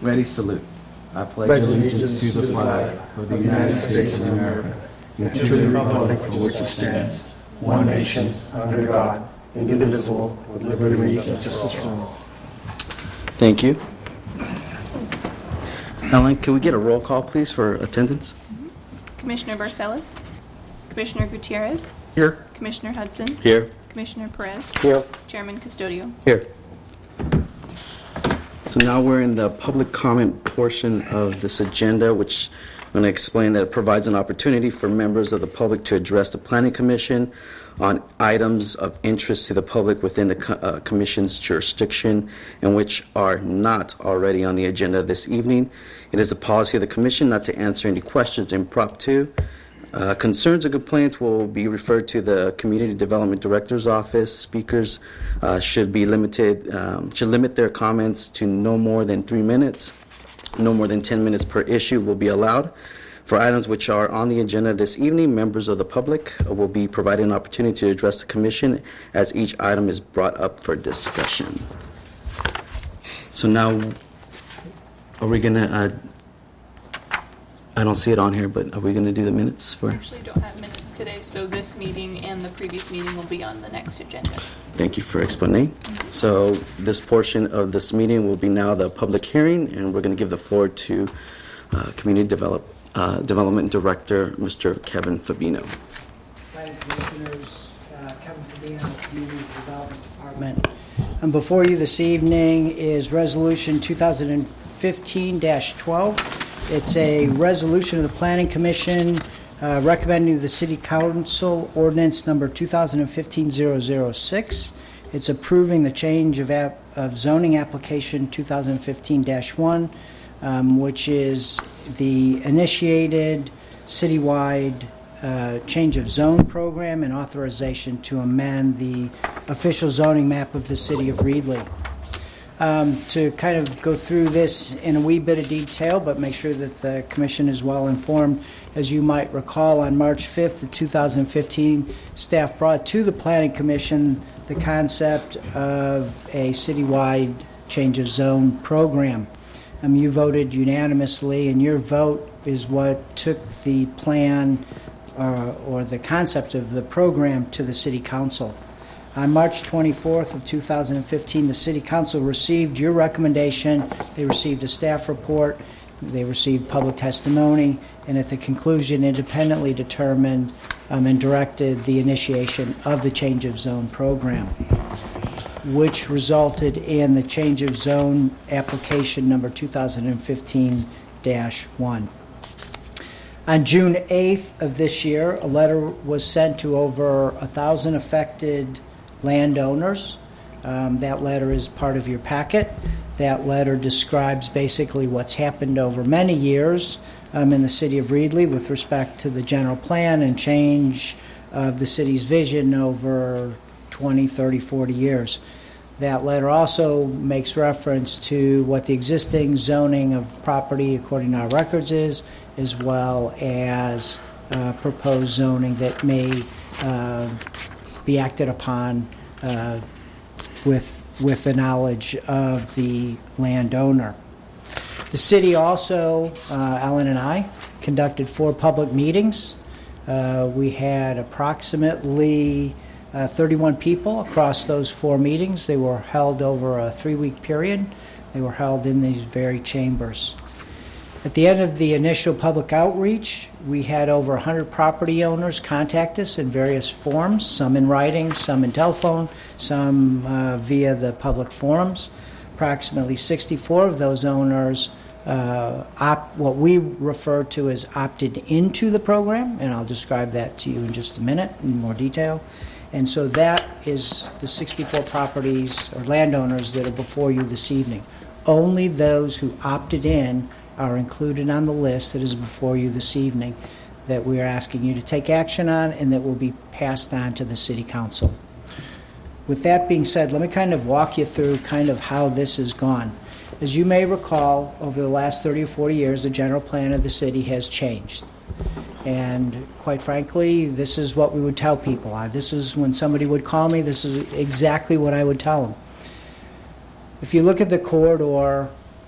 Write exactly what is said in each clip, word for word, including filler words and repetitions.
Ready, salute. I pledge Pledge allegiance to the flag of the United States of America and to the republic for which it stands, one nation, under God, indivisible, with liberty and justice for all. Thank you. Ellen, can we get a roll call, please, for attendance? Commissioner Barcelos. Commissioner Gutierrez. Here. Commissioner Hudson. Here. Commissioner Perez. Here. Chairman Custodio. Here. So now we're in the public comment portion of this agenda, which I'm going to explain that it provides an opportunity for members of the public to address the Planning Commission on items of interest to the public within the co- uh, Commission's jurisdiction and which are not already on the agenda this evening. It is the policy of the Commission not to answer any questions in Prop two. Uh, concerns or complaints will be referred to the Community Development Director's Office. Speakers uh, should be limited, um, should limit their comments to no more than three minutes. No more than ten minutes per issue will be allowed. For items which are on the agenda this evening, members of the public will be provided an opportunity to address the Commission as each item is brought up for discussion. So now, are we going to... Uh, I don't see it on here, but are we going to do the minutes for? We actually don't have minutes today, so this meeting and the previous meeting will be on the next agenda. Thank you for explaining. Mm-hmm. So this portion of this meeting will be now the public hearing, and we're going to give the floor to uh, Community Develop, uh, Development Director, Mister Kevin Fabino. Planning Commissioners, uh, Kevin Fabino, Community Development Department. And before you this evening is Resolution two thousand fifteen dash twelve. It's a resolution of the Planning Commission uh, recommending to the City Council ordinance number two thousand fifteen dash zero zero six. It's approving the change of, app, of zoning application two thousand fifteen dash one, um, which is the initiated citywide uh, change of zone program and authorization to amend the official zoning map of the City of Reedley. Um, to kind of go through this in a wee bit of detail, but make sure that the Commission is well informed. As you might recall, on March fifth of two thousand fifteen, staff brought to the Planning Commission the concept of a citywide change of zone program. Um, you voted unanimously, and your vote is what took the plan uh, or the concept of the program to the City Council. On March twenty-fourth of two thousand fifteen, the City Council received your recommendation. They received a staff report. They received public testimony, and at the conclusion, independently determined um, and directed the initiation of the change of zone program, which resulted in the change of zone application number two thousand fifteen dash one. On June eighth of this year, a letter was sent to over a thousand affected landowners. Um, that letter is part of your packet. That letter describes basically what's happened over many years um, in the City of Reedley with respect to the general plan and change of the city's vision over twenty, thirty, forty years. That letter also makes reference to what the existing zoning of property according to our records is, as well as uh, proposed zoning that may uh, be acted upon uh, with with the knowledge of the landowner. The city also, uh, Alan and I, conducted four public meetings. Uh, we had approximately uh, thirty-one people across those four meetings. They were held over a three-week period. They were held in these very chambers. At the end of the initial public outreach, we had over one hundred property owners contact us in various forms, some in writing, some in telephone, some uh, via the public forums. Approximately sixty-four of those owners uh, opt, what we refer to as opted into the program, and I'll describe that to you in just a minute in more detail. And so that is the sixty-four properties or landowners that are before you this evening. Only those who opted in are included on the list that is before you this evening that we are asking you to take action on and that will be passed on to the City Council. With that being said, let me kind of walk you through kind of how this has gone. As you may recall, over the last thirty or forty years, the general plan of the city has changed. And quite frankly, this is what we would tell people. Uh, this is when somebody would call me, this is exactly what I would tell them. If you look at the corridor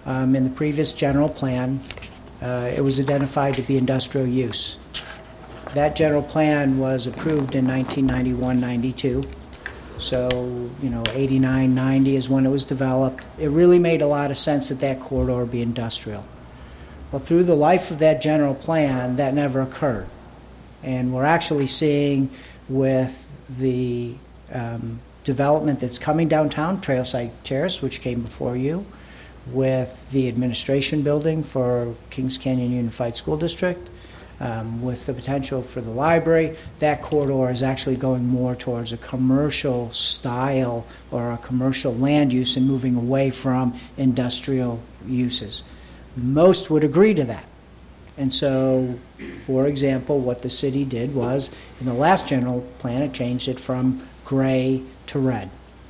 Um, in the previous general plan, uh, it was identified to be industrial use. That general plan was approved in nineteen ninety-one ninety-two. So, you know, eighty-nine ninety is when it was developed. It really made a lot of sense that that corridor be industrial. Well, through the life of that general plan, that never occurred. And we're actually seeing with the um, development that's coming downtown, Trailside Terrace, which came before you, with the administration building for Kings Canyon Unified School District, um, with the potential for the library, that corridor is actually going more towards a commercial style or a commercial land use and moving away from industrial uses. Most would agree to that. And so, for example, what the city did was, in the last general plan, it changed it from gray to red.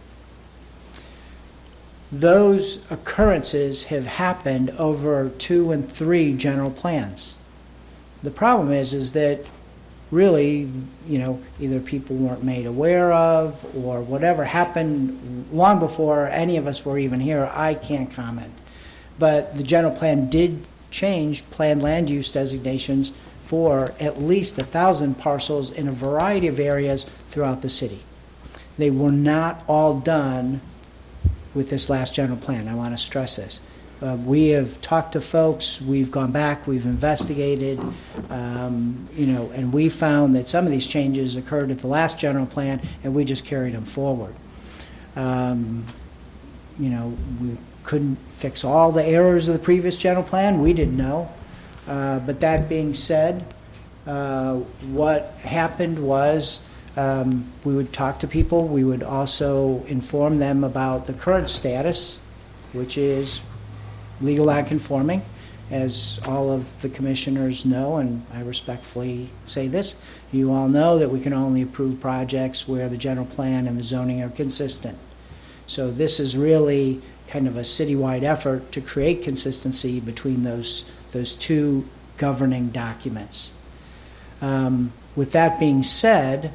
Those occurrences have happened over two and three general plans. The problem is, is that really, you know, either people weren't made aware of or whatever happened long before any of us were even here. I can't comment. But the general plan did change planned land use designations for at least a thousand parcels in a variety of areas throughout the city. They were not all done with this last general plan. I want to stress this. Uh, we have talked to folks, we've gone back, we've investigated, um, you know, and we found that some of these changes occurred at the last general plan, and we just carried them forward. Um, you know, we couldn't fix all the errors of the previous general plan. We didn't know. Uh, but that being said, uh, what happened was um, we would talk to people. We would also inform them about the current status, which is legal non-conforming. As all of the commissioners know, and I respectfully say this, you all know that we can only approve projects where the general plan and the zoning are consistent. So this is really kind of a citywide effort to create consistency between those those two governing documents. Um, with that being said,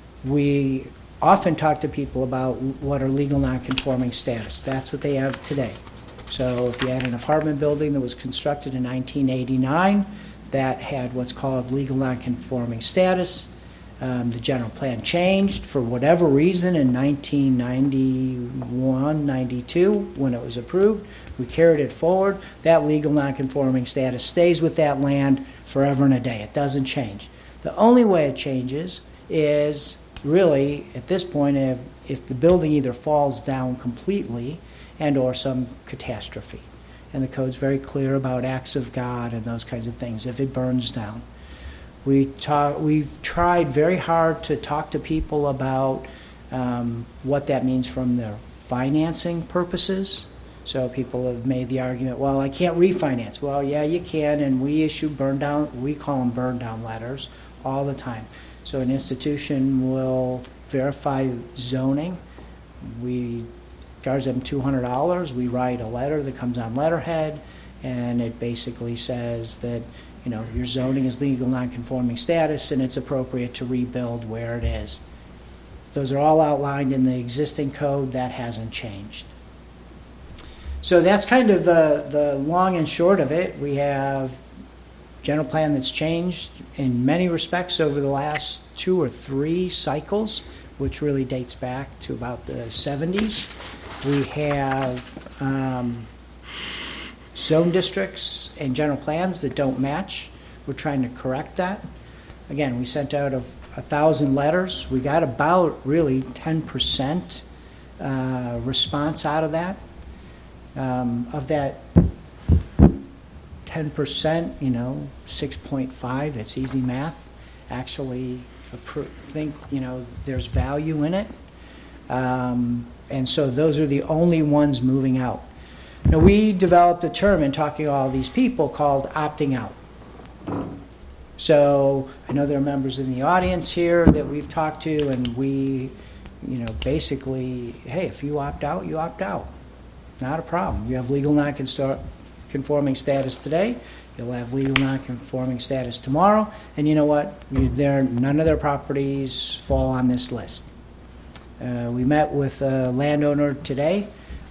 we often talk to people about what are legal non-conforming status. That's what they have today. So if you had an apartment building that was constructed in nineteen eighty-nine that had what's called legal non-conforming status, Um, the general plan changed for whatever reason in nineteen ninety-one ninety-two when it was approved. We carried it forward. That legal nonconforming status stays with that land forever and a day. It doesn't change. The only way it changes is really, at this point, if, if the building either falls down completely and or some catastrophe. And the code's very clear about acts of God and those kinds of things, if it burns down. We talk, we've tried very hard to talk to people about um, what that means from their financing purposes. So people have made the argument, well, I can't refinance. Well, yeah, you can, and we issue burn down, we call them burn down letters all the time. So an institution will verify zoning. We charge them two hundred dollars. We write a letter that comes on letterhead, and it basically says that, you know, your zoning is legal non-conforming status and it's appropriate to rebuild where it is. Those are all outlined in the existing code. That hasn't changed. So that's kind of the, the long and short of it. We have general plan that's changed in many respects over the last two or three cycles, which really dates back to about the seventies. We have um, zone districts and general plans that don't match. We're trying to correct that. Again, we sent out a, a thousand letters. We got about really ten percent uh, response out of that. Um, of that ten percent, you know, six point five, it's easy math, actually appro- think, you know, there's value in it. Um, and so those are the only ones moving out. Now, we developed a term in talking to all these people called opting out. So I know there are members in the audience here that we've talked to, and we, you know, basically, hey, if you opt out, you opt out. Not a problem. You have legal non-conforming status today. You'll have legal non-conforming status tomorrow. And you know what? You, there, none of their properties fall on this list. Uh, we met with a landowner today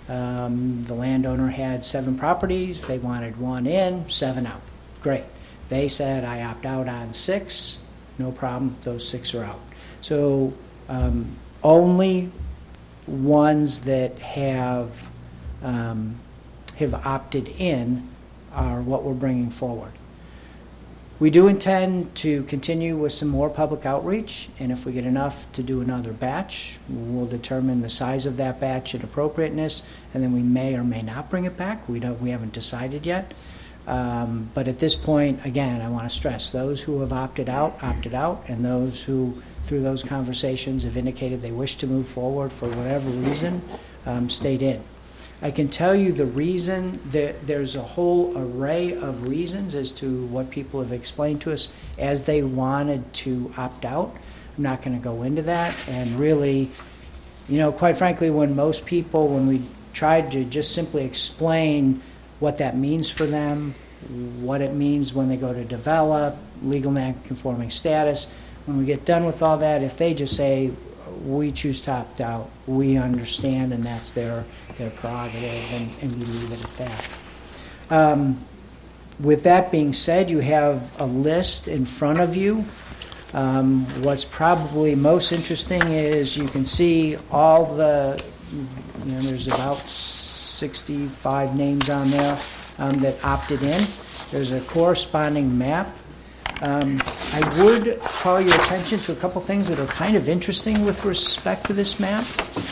Um, the landowner had seven properties. They wanted one in, seven out. Great. They said, I opt out on six. No problem. Those six are out. So um, only ones that have um, have opted in are what we're bringing forward. We do intend to continue with some more public outreach, and if we get enough to do another batch, we'll determine the size of that batch and appropriateness, and then we may or may not bring it back. We don't. We haven't decided yet. Um, but at this point, again, I want to stress, those who have opted out, opted out, and those who, through those conversations, have indicated they wish to move forward for whatever reason, um, stayed in. I can tell you the reason, that there's a whole array of reasons as to what people have explained to us as they wanted to opt out. I'm not going to go into that. And really, you know, quite frankly, when most people, when we tried to just simply explain what that means for them, what it means when they go to develop, legal non-conforming status, when we get done with all that, if they just say, we choose to opt out, we understand, and that's their, their prerogative, and, and we leave it at that. Um, with that being said, you have a list in front of you. Um, what's probably most interesting is you can see all the, you know, there's about sixty-five names on there um, that opted in. There's a corresponding map. Um, I would call your attention to a couple things that are kind of interesting with respect to this map.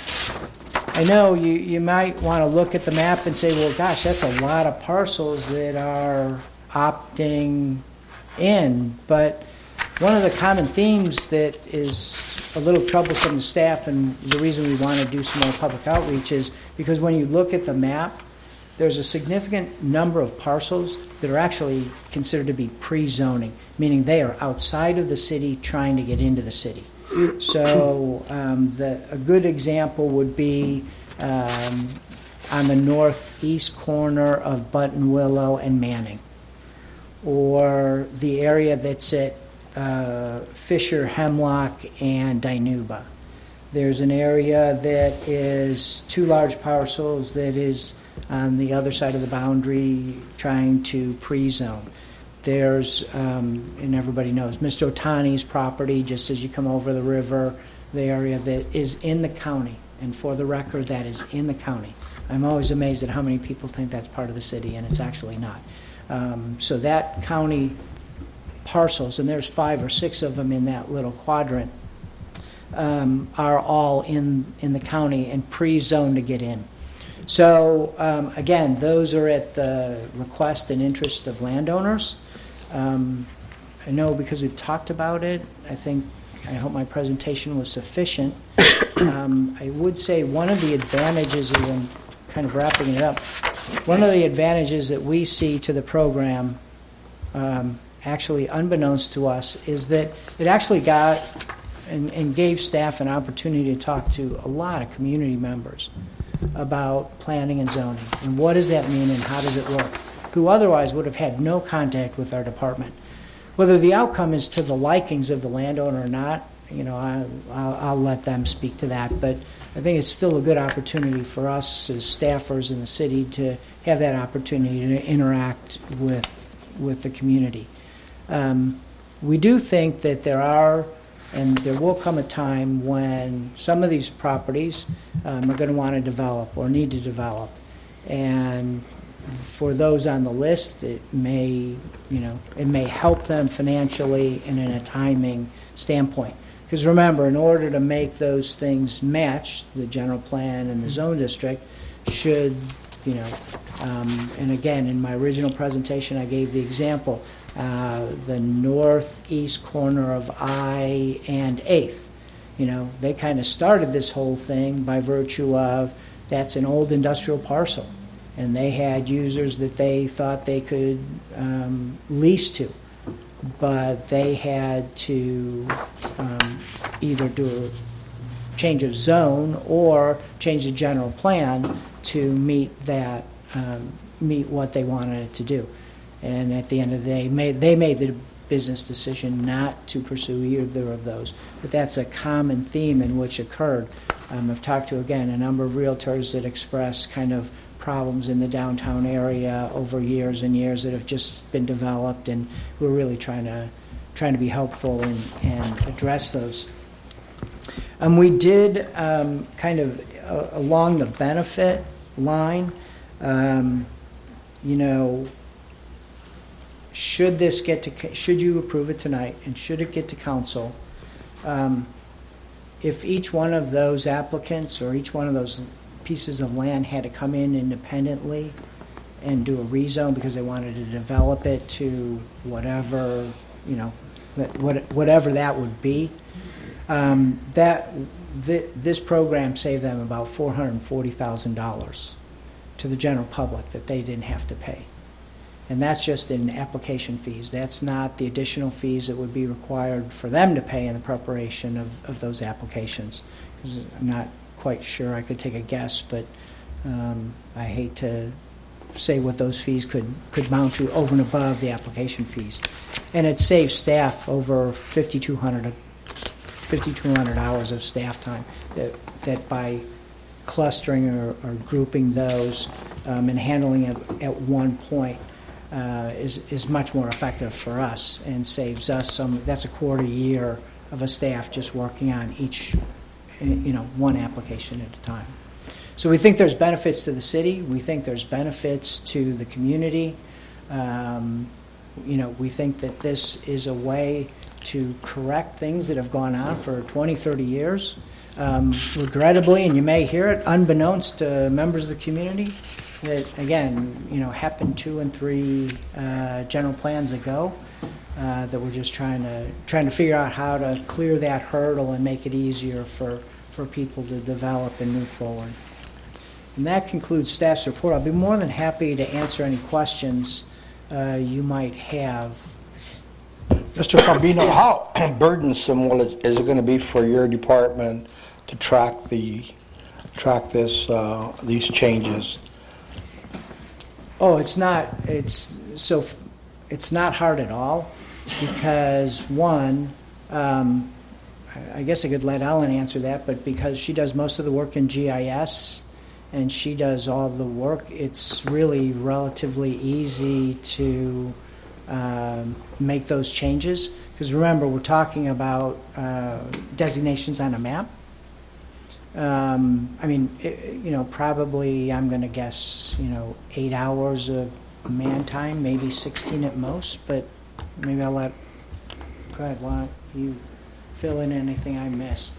I know you, you might want to look at the map and say, well, gosh, that's a lot of parcels that are opting in. But one of the common themes that is a little troublesome to staff, and the reason we want to do some more public outreach, is because when you look at the map, there's a significant number of parcels that are actually considered to be pre-zoning, meaning they are outside of the city trying to get into the city. So um, the, a good example would be um, on the northeast corner of Button Willow and Manning, or the area that's at uh, Fisher, Hemlock, and Dinuba. There's an area that is two large parcels that is on the other side of the boundary trying to pre-zone. There's, um, and everybody knows, Mister Otani's property just as you come over the river, the area that is in the county. And for the record, that is in the county. I'm always amazed at how many people think that's part of the city, and it's actually not. Um, so that county parcels, and there's five or six of them in that little quadrant, um, are all in, in the county and pre-zoned to get in. So um, again, those are at the request and interest of landowners. Um, I know because we've talked about it, I think, I hope my presentation was sufficient. Um, I would say one of the advantages, as I'm kind of wrapping it up, one of the advantages that we see to the program, um, actually unbeknownst to us, is that it actually got and, and gave staff an opportunity to talk to a lot of community members about planning and zoning, and what does that mean and how does it work, who otherwise would have had no contact with our department. Whether the outcome is to the likings of the landowner or not, you know, I, I'll, I'll let them speak to that, but I think it's still a good opportunity for us as staffers in the city to have that opportunity to interact with, with the community. Um, we do think that there are, and there will come a time when some of these properties um, are going to want to develop or need to develop. And for those on the list, it may, you know, it may help them financially and in a timing standpoint. Because remember, in order to make those things match, the general plan and the zone district should, you know, um, and again, in my original presentation, I gave the example. Uh, the northeast corner of I and eighth. You know, they kind of started this whole thing by virtue of that's an old industrial parcel, and they had users that they thought they could um, lease to, but they had to um, either do a change of zone or change the general plan to meet that, um, meet what they wanted it to do. And at the end of the day, made, they made the business decision not to pursue either of those. But that's a common theme in which occurred. Um, I've talked to, again, a number of realtors that express kind of problems in the downtown area over years and years that have just been developed, and we're really trying to trying to be helpful and, and address those. Um, we did um, kind of uh, along the benefit line, um, you know, should this get to, should you approve it tonight, and should it get to council, um, if each one of those applicants or each one of those pieces of land had to come in independently and do a rezone because they wanted to develop it to whatever, you know, what, whatever that would be, um, that th- this program saved them about four hundred forty thousand dollars to the general public that they didn't have to pay. And that's just in application fees. That's not the additional fees that would be required for them to pay in the preparation of, of those applications. Because I'm not quite sure. I could take a guess, but um, I hate to say what those fees could, could mount to over and above the application fees. And it saves staff over fifty-two hundred hours of staff time that, that by clustering or, or grouping those um, and handling it at one point uh, is, is much more effective for us and saves us some. That's a quarter year of a staff just working on each, you know, one application at a time. So we think there's benefits to the city. We think there's benefits to the community. Um, you know, we think that this is a way to correct things that have gone on for twenty, thirty years. Um, regrettably, and you may hear it, unbeknownst to members of the community, that, again, you know, happened two and three uh, general plans ago, uh, that we're just trying to trying to figure out how to clear that hurdle and make it easier for, for people to develop and move forward. And that concludes staff's report. I'll be more than happy to answer any questions uh, you might have. Mister Fambino, how burdensome will it, is it going to be for your department to track the track this uh, these changes? Oh, it's not. It's so. It's not hard at all, because one, um, I guess I could let Ellen answer that, but because she does most of the work in G I S and she does all the work, it's really relatively easy to um, make those changes. Because remember, we're talking about uh, designations on a map. Um, I mean, it, you know, probably I'm going to guess, you know, eight hours of man time, maybe sixteen at most. But maybe I'll let. Go ahead. Why don't you fill in anything I missed?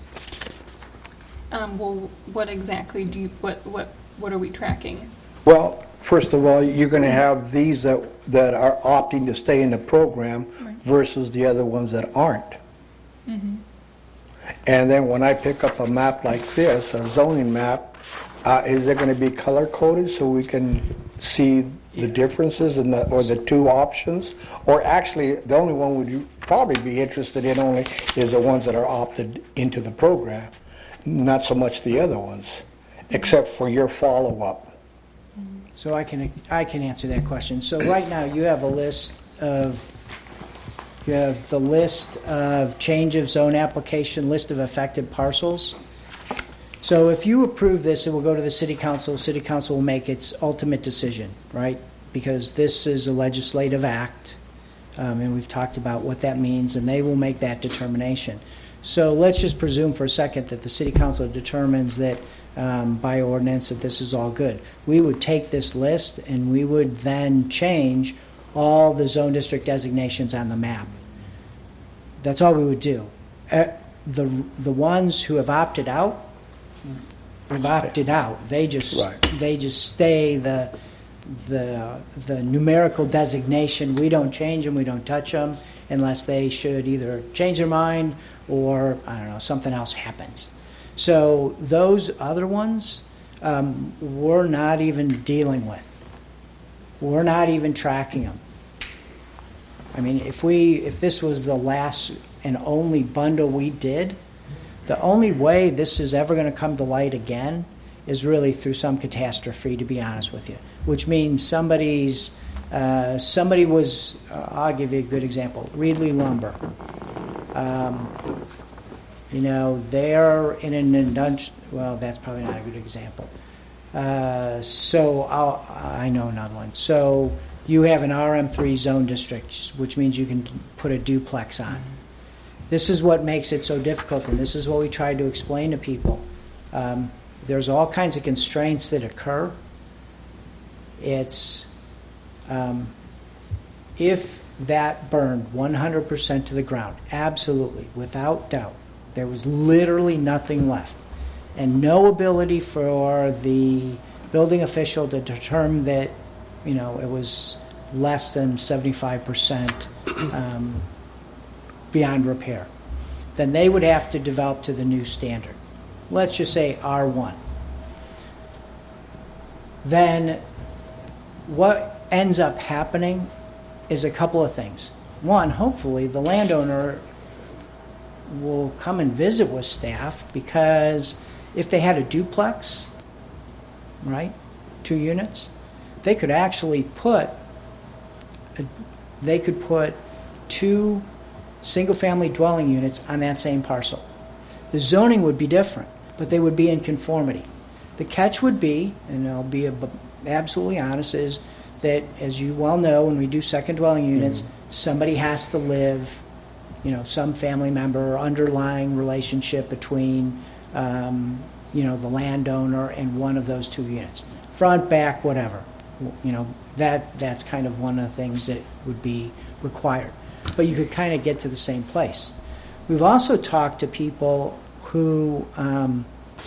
Um, well, what exactly do you, what, what, what are we tracking? Well, first of all, you're going to have these that that are opting to stay in the program, right, versus the other ones that aren't. Mm-hmm. And then when I pick up a map like this, a zoning map, uh, is it going to be color coded so we can see the differences in the, or the two options? Or actually, the only one would probably be interested in only is the ones that are opted into the program, not so much the other ones, except for your follow-up. So I can I can answer that question. So right now you have a list of you have the list of change of zone application, list of affected parcels. So if you approve this, it will go to the city council. City council will make its ultimate decision, right? Because this is a legislative act, um, and we've talked about what that means, and they will make that determination. So let's just presume for a second that the city council determines that um, by ordinance that this is all good. We would take this list and we would then change all the zone district designations on the map. That's all we would do. Uh, the the ones who have opted out have opted out. They just right. they just stay the the the numerical designation. We don't change them. We don't touch them unless they should either change their mind or, I don't know, something else happens. So those other ones, um, we're not even dealing with. We're not even tracking them. I mean, if we if this was the last and only bundle we did, the only way this is ever going to come to light again is really through some catastrophe, to be honest with you, which means somebody's Uh, somebody was, uh, I'll give you a good example, Reedley Lumber. Um, you know, they're in an industrial, well, that's probably not a good example. Uh, so I'll, I know another one. So you have an R M three zone district, which means you can put a duplex on. This is what makes it so difficult, and this is what we try to explain to people. Um, there's all kinds of constraints that occur. It's um, if that burned one hundred percent to the ground, absolutely, without doubt, there was literally nothing left, and no ability for the building official to determine that, you know, it was less than seventy-five percent um, beyond repair, then they would have to develop to the new standard. Let's just say R one. Then what ends up happening is a couple of things. One, hopefully the landowner will come and visit with staff, because if they had a duplex, right, two units, they could actually put a, they could put two single-family dwelling units on that same parcel. The zoning would be different, but they would be in conformity. The catch would be, and I'll be ab- absolutely honest, is that, as you well know, when we do second dwelling units, mm-hmm. somebody has to live, you know, some family member or underlying relationship between, um, you know, the landowner and one of those two units. Front, back, whatever. You know, that that's kind of one of the things that would be required. But you could kind of get to the same place. We've also talked to people who um,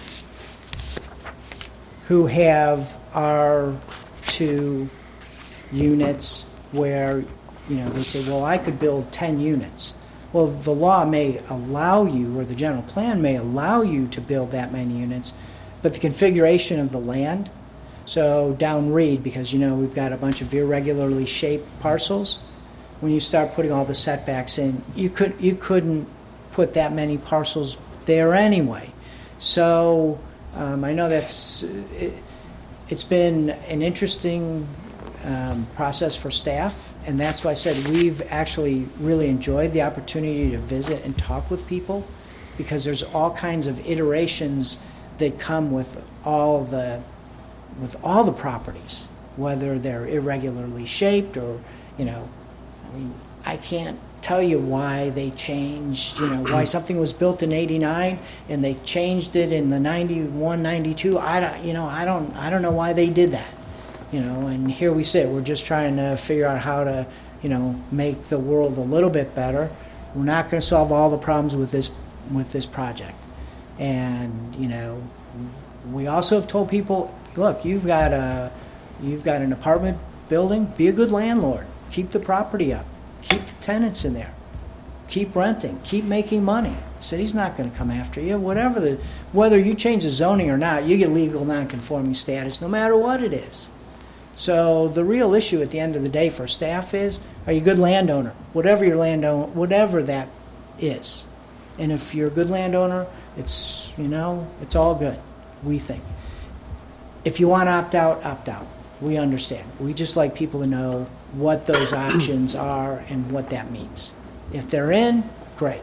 who have R two units where, you know, they say, well, I could build ten units. Well, the law may allow you, or the general plan may allow you to build that many units, but the configuration of the land, so down Reed, because, you know, we've got a bunch of irregularly shaped parcels, when you start putting all the setbacks in, you could you couldn't put that many parcels there anyway. So um, I know that's it, it's been an interesting um, process for staff, and that's why I said we've actually really enjoyed the opportunity to visit and talk with people, because there's all kinds of iterations that come with all the with all the properties, whether they're irregularly shaped or, you know, I mean, I can't tell you why they changed, you know, why something was built in eighty-nine and they changed it in the ninety-one, ninety-two. I don't, you know, I don't, I don't know why they did that, you know, and here we sit. We're just trying to figure out how to, you know, make the world a little bit better. We're not going to solve all the problems with this, with this project. And, you know, we also have told people, look, you've got a, you've got an apartment building, be a good landlord. Keep the property up. Keep the tenants in there. Keep renting. Keep making money. The city's not going to come after you. Whatever the, whether you change the zoning or not, you get legal non-conforming status no matter what it is. So the real issue at the end of the day for staff is, are you a good landowner? Whatever your landowner, whatever that is. And if you're a good landowner, it's, you know, it's all good, we think. If you want to opt out, opt out. We understand. We just like people to know what those options are and what that means. If they're in, great.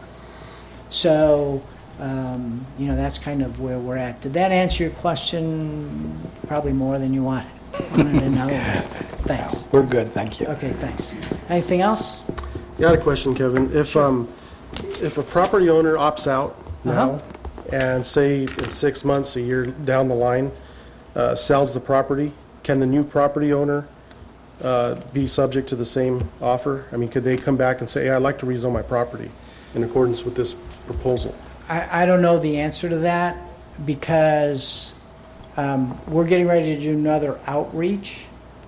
So, um, you know, that's kind of where we're at. Did that answer your question? Probably more than you wanted. wanted to know that. Thanks. We're good, thank you. Okay, thanks. Anything else? Yeah, I had a question, Kevin. If Sure. um, if a property owner opts out now, Uh-huh. and say in six months, a year down the line, uh, sells the property, can the new property owner uh, be subject to the same offer? I mean, could they come back and say, hey, I'd like to rezone my property in accordance with this proposal? I, I don't know the answer to that, because um, we're getting ready to do another outreach,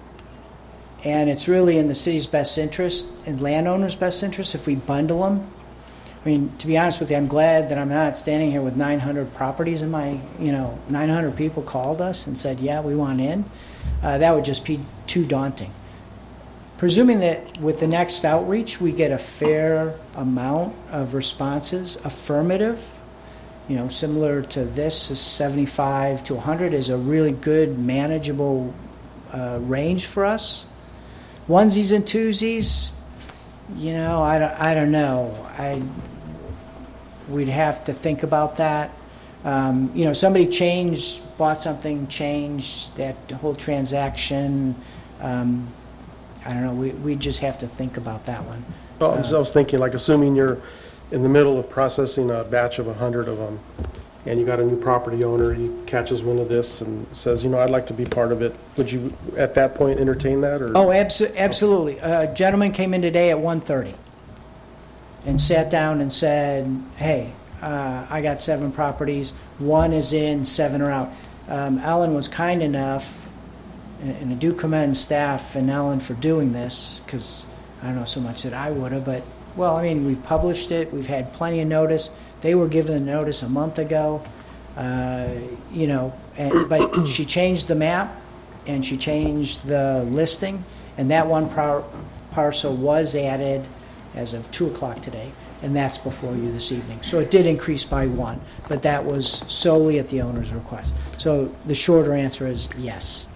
and it's really in the city's best interest and landowners' best interest if we bundle them. I mean, to be honest with you, I'm glad that I'm not standing here with nine hundred properties in my, you know, nine hundred people called us and said, yeah, we want in. Uh, that would just be too daunting. Presuming that with the next outreach we get a fair amount of responses, affirmative, you know, similar to this, is seventy-five to one hundred is a really good, manageable uh, range for us. Onesies and twosies, you know, I don't, I don't know. I, we'd have to think about that. Um, you know, somebody changed, bought something, changed that whole transaction. Um, I don't know, we, we just have to think about that one. Well, I was- I was thinking, like, assuming you're in the middle of processing a batch of a hundred of them, and you got a new property owner, he catches wind of this and says, you know, I'd like to be part of it, would you, at that point, entertain that, or? Oh, abso- absolutely. A gentleman came in today at one thirty and sat down and said, hey, uh, I got seven properties, one is in, seven are out. Um, Ellen was kind enough, and, and I do commend staff and Ellen for doing this, because I don't know so much that I would have, but, well, I mean, we've published it, we've had plenty of notice. They were given the notice a month ago, uh, you know, and, but she changed the map, and she changed the listing, and that one par- parcel was added as of two o'clock today, and that's before you this evening. So it did increase by one, but that was solely at the owner's request. So the shorter answer is yes.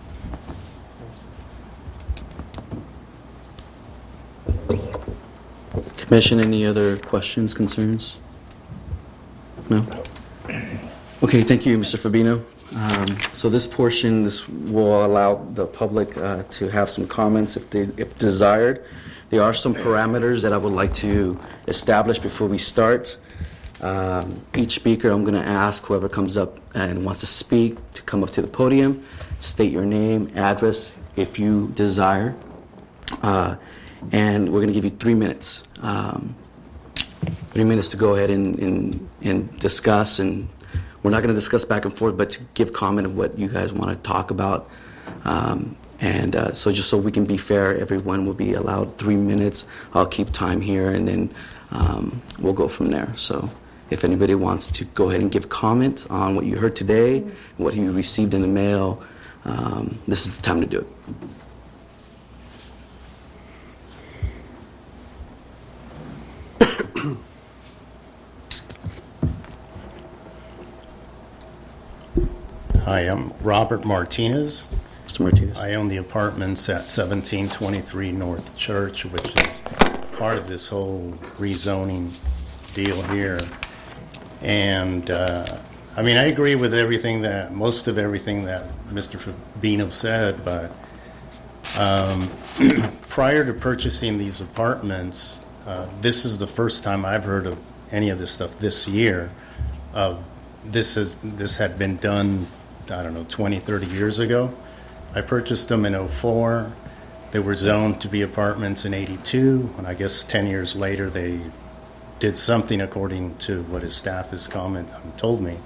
Commission, any other questions, concerns? No? Okay, thank you, Mister Fabino. Um, So this portion, this will allow the public uh, to have some comments if they, if desired. There are some parameters that I would like to establish before we start. Um, Each speaker, I'm going to ask whoever comes up and wants to speak to come up to the podium, state your name, address, if you desire. Uh, And we're going to give you three minutes. Um, Three minutes to go ahead and, and, and discuss, and we're not going to discuss back and forth, but to give comment of what you guys want to talk about. Um, and uh, so just so we can be fair, everyone will be allowed three minutes. I'll keep time here, and then um, we'll go from there. So if anybody wants to go ahead and give comment on what you heard today, what you received in the mail, um, this is the time to do it. Hi, I'm Robert Martinez. Mister Martinez. I own the apartments at seventeen twenty-three North Church, which is part of this whole rezoning deal here. And, uh, I mean, I agree with everything that, most of everything that Mister Fabino said, but um, prior to purchasing these apartments, uh, this is the first time I've heard of any of this stuff this year. Of this is this had been done, I don't know, twenty, thirty years ago. I purchased them in oh four. They were zoned to be apartments in eighty-two, and I guess ten years later they did something according to what his staff has comment um, told me.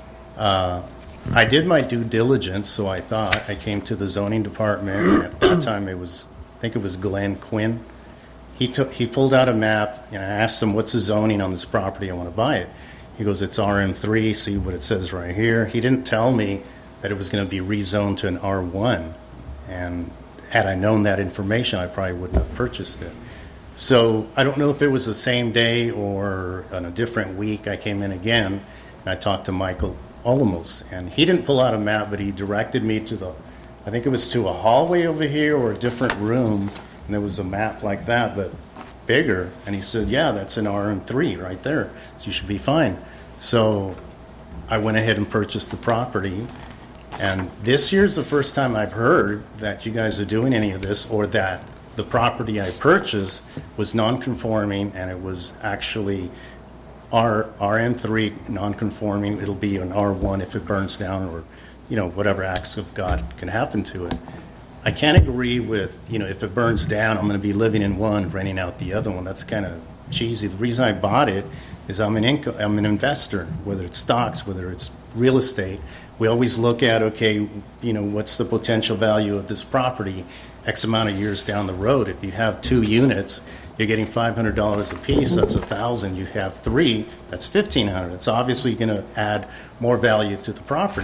Uh, I did my due diligence, so I thought. I came to the zoning department, and at that time it was, I think it was Glenn Quinn. He took, he pulled out a map, and I asked him, what's the zoning on this property? I want to buy it. He goes, it's R M three, see what it says right here. He didn't tell me that it was going to be rezoned to an R one. And had I known that information, I probably wouldn't have purchased it. So I don't know if it was the same day or on a different week. I came in again, and I talked to Michael Olamos. And he didn't pull out a map, but he directed me to the, I think it was to a hallway over here or a different room. And there was a map like that, but bigger. And he said, yeah, that's an R M three right there. So you should be fine. So I went ahead and purchased the property. And this year's the first time I've heard that you guys are doing any of this, or that the property I purchased was non-conforming and it was actually R, R M three non-conforming. It'll be an R one if it burns down, or, you know, whatever acts of God can happen to it. I can't agree with, you know, if it burns down, I'm going to be living in one, renting out the other one. That's kind of cheesy. The reason I bought it is I'm an income, I'm an investor, whether it's stocks, whether it's real estate. We always look at, okay, you know, what's the potential value of this property X amount of years down the road. If you have two units, you're getting five hundred dollars a piece, that's one thousand dollars. You have three, that's fifteen hundred dollars. It's obviously going to add more value to the property.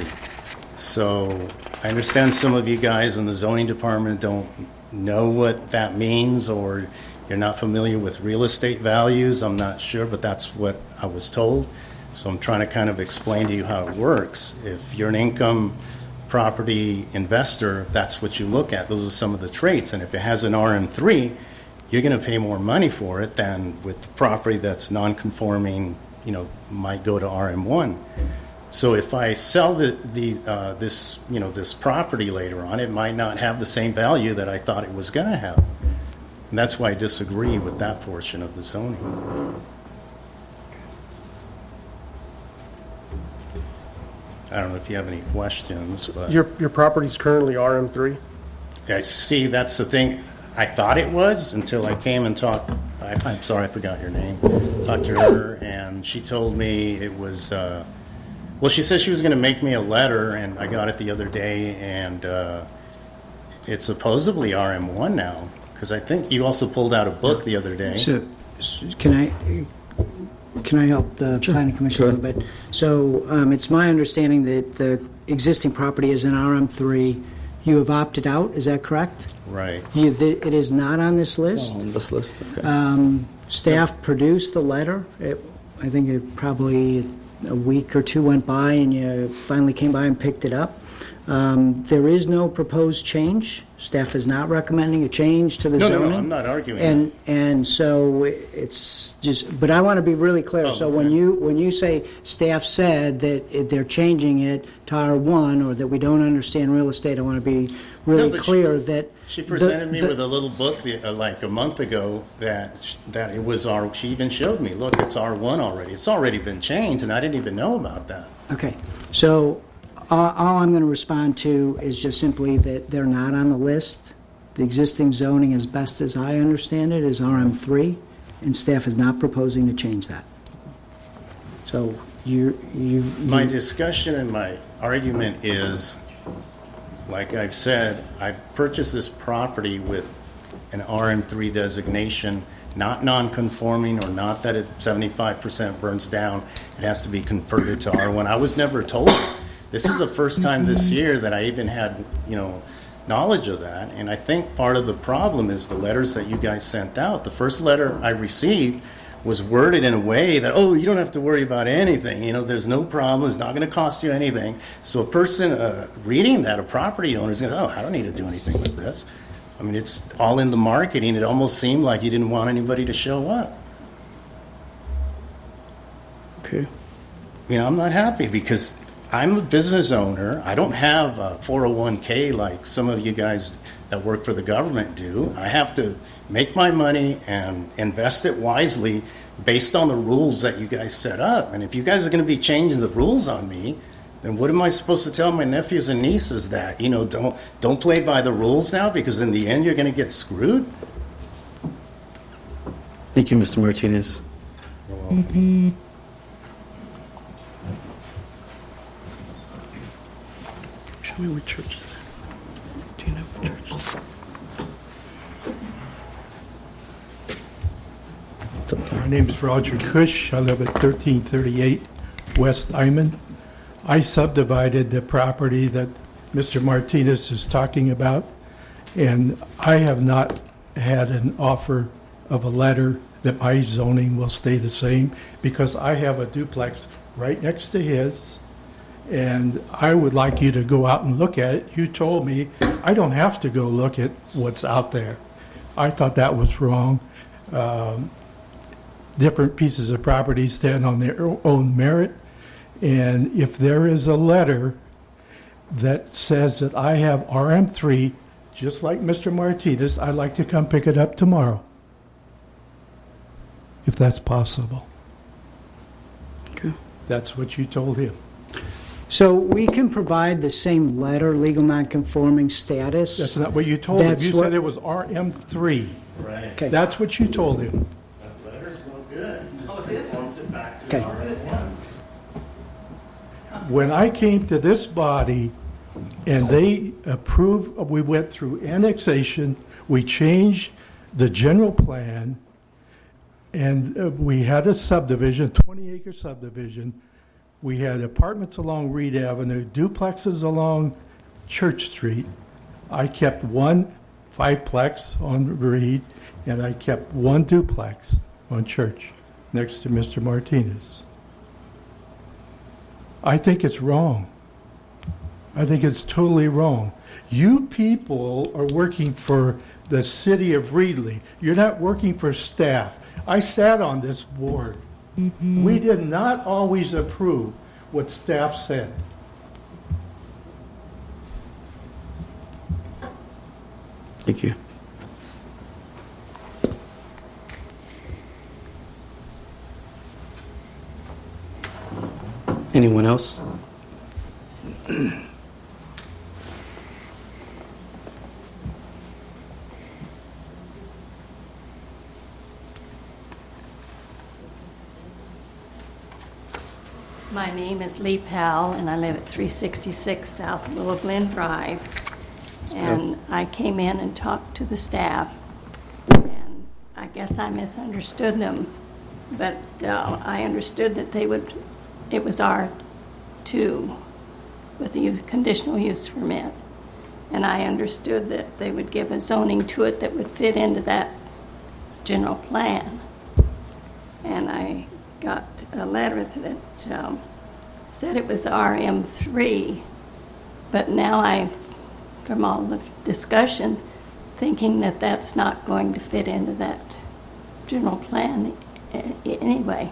So I understand some of you guys in the zoning department don't know what that means, or you're not familiar with real estate values. I'm not sure, but that's what I was told. So I'm trying to kind of explain to you how it works. If you're an income property investor, that's what you look at. Those are some of the traits. And if it has an R M three, you're going to pay more money for it than with the property that's non-conforming, you know, might go to R M one. So if I sell the, the uh, this, you know, this property later on, it might not have the same value that I thought it was going to have. And that's why I disagree with that portion of the zoning. I don't know if you have any questions, but Your, your property's currently R M three? I see that's the thing. I thought it was until I came and talked. I, I'm sorry, I forgot your name. Talked to her, and she told me it was. Uh, well, she said she was going to make me a letter, and I got it the other day, and uh, it's supposedly R M one now. Because I think you also pulled out a book the other day. So, s- can I, can I help the planning commission a little bit? So, um, it's my understanding that the existing property is in R M three. You have opted out, is that correct? Right. You, th- it is not on this list. On this list, okay. Um, Staff produced the letter. It- I think it probably a week or two went by, and you finally came by and picked it up. Um, There is no proposed change. Staff is not recommending a change to the No, no, zoning. no, I'm not arguing And, and so it's just, but I want to be really clear. Oh, So when okay. you, when you say staff said that it- they're changing it to R one, or that we don't understand real estate, I want to be really but she- clear that. She the- presented me the- with a little book the, uh, like a month ago that sh- that it was R. She even showed me, look, it's R one already. It's already been changed, and I didn't even know about that. Okay, so all all I'm going to respond to is just simply that they're not on the list. The existing zoning, as best as I understand it, is R M three, and staff is not proposing to change that. So you, you... My you- discussion and my argument is, like I've said, I purchased this property with an R M three designation, not non-conforming, or not that if seventy-five percent burns down, it has to be converted to R one. I was never told. This is the first time this year that I even had, you know, knowledge of that. And I think part of the problem is the letters that you guys sent out. The first letter I received was worded in a way that, oh, you don't have to worry about anything. You know, there's no problem. It's not going to cost you anything. So a person uh, reading that, a property owner, is going to say, oh, I don't need to do anything with this. I mean, it's all in the marketing. It almost seemed like you didn't want anybody to show up. Okay. You know, I'm not happy because I'm a business owner. I don't have a four oh one k like some of you guys that work for the government do. I have to make my money and invest it wisely based on the rules that you guys set up. And if you guys are going to be changing the rules on me, then what am I supposed to tell my nephews and nieces that, you know, don't don't play by the rules now because in the end you're going to get screwed? Thank you, Mister Martinez. Show me what church is that. Do you know what church is that? It's up there. My name is Roger Cush. I live at thirteen thirty-eight West Iman. I subdivided the property that Mister Martinez is talking about, and I have not had an offer of a letter that my zoning will stay the same because I have a duplex right next to his, and I would like you to go out and look at it. You told me I don't have to go look at what's out there. I thought that was wrong. Um, different pieces of property stand on their own merit. And if there is a letter that says that I have R M three, just like Mister Martinez, I'd like to come pick it up tomorrow, if that's possible. Okay. That's what you told him. So we can provide the same letter, legal nonconforming status. That's not what you told him. That's You what- said it was R M three. Right. Okay. That's what you told him. That letter's no good. Just conforms it back to Okay. R one. When I came to this body and they approved, we went through annexation, we changed the general plan, and uh, we had a subdivision, twenty acre subdivision. We had apartments along Reed Avenue, duplexes along Church Street. I kept one fiveplex on Reed, and I kept one duplex on Church next to Mister Martinez. I think it's wrong. I think it's totally wrong. You people are working for the city of Reedley. You're not working for staff. I sat on this board. We did not always approve what staff said. Thank you. Anyone else? My name is Lee Powell, and I live at three sixty-six South Willow Glen Drive. And I came in and talked to the staff, and I guess I misunderstood them, but uh, I understood that they would, it was R two with the use, conditional use permit. And I understood that they would give a zoning to it that would fit into that general plan. And I got a letter that um, said it was R M three, but now I, from all the discussion, thinking that that's not going to fit into that general plan anyway.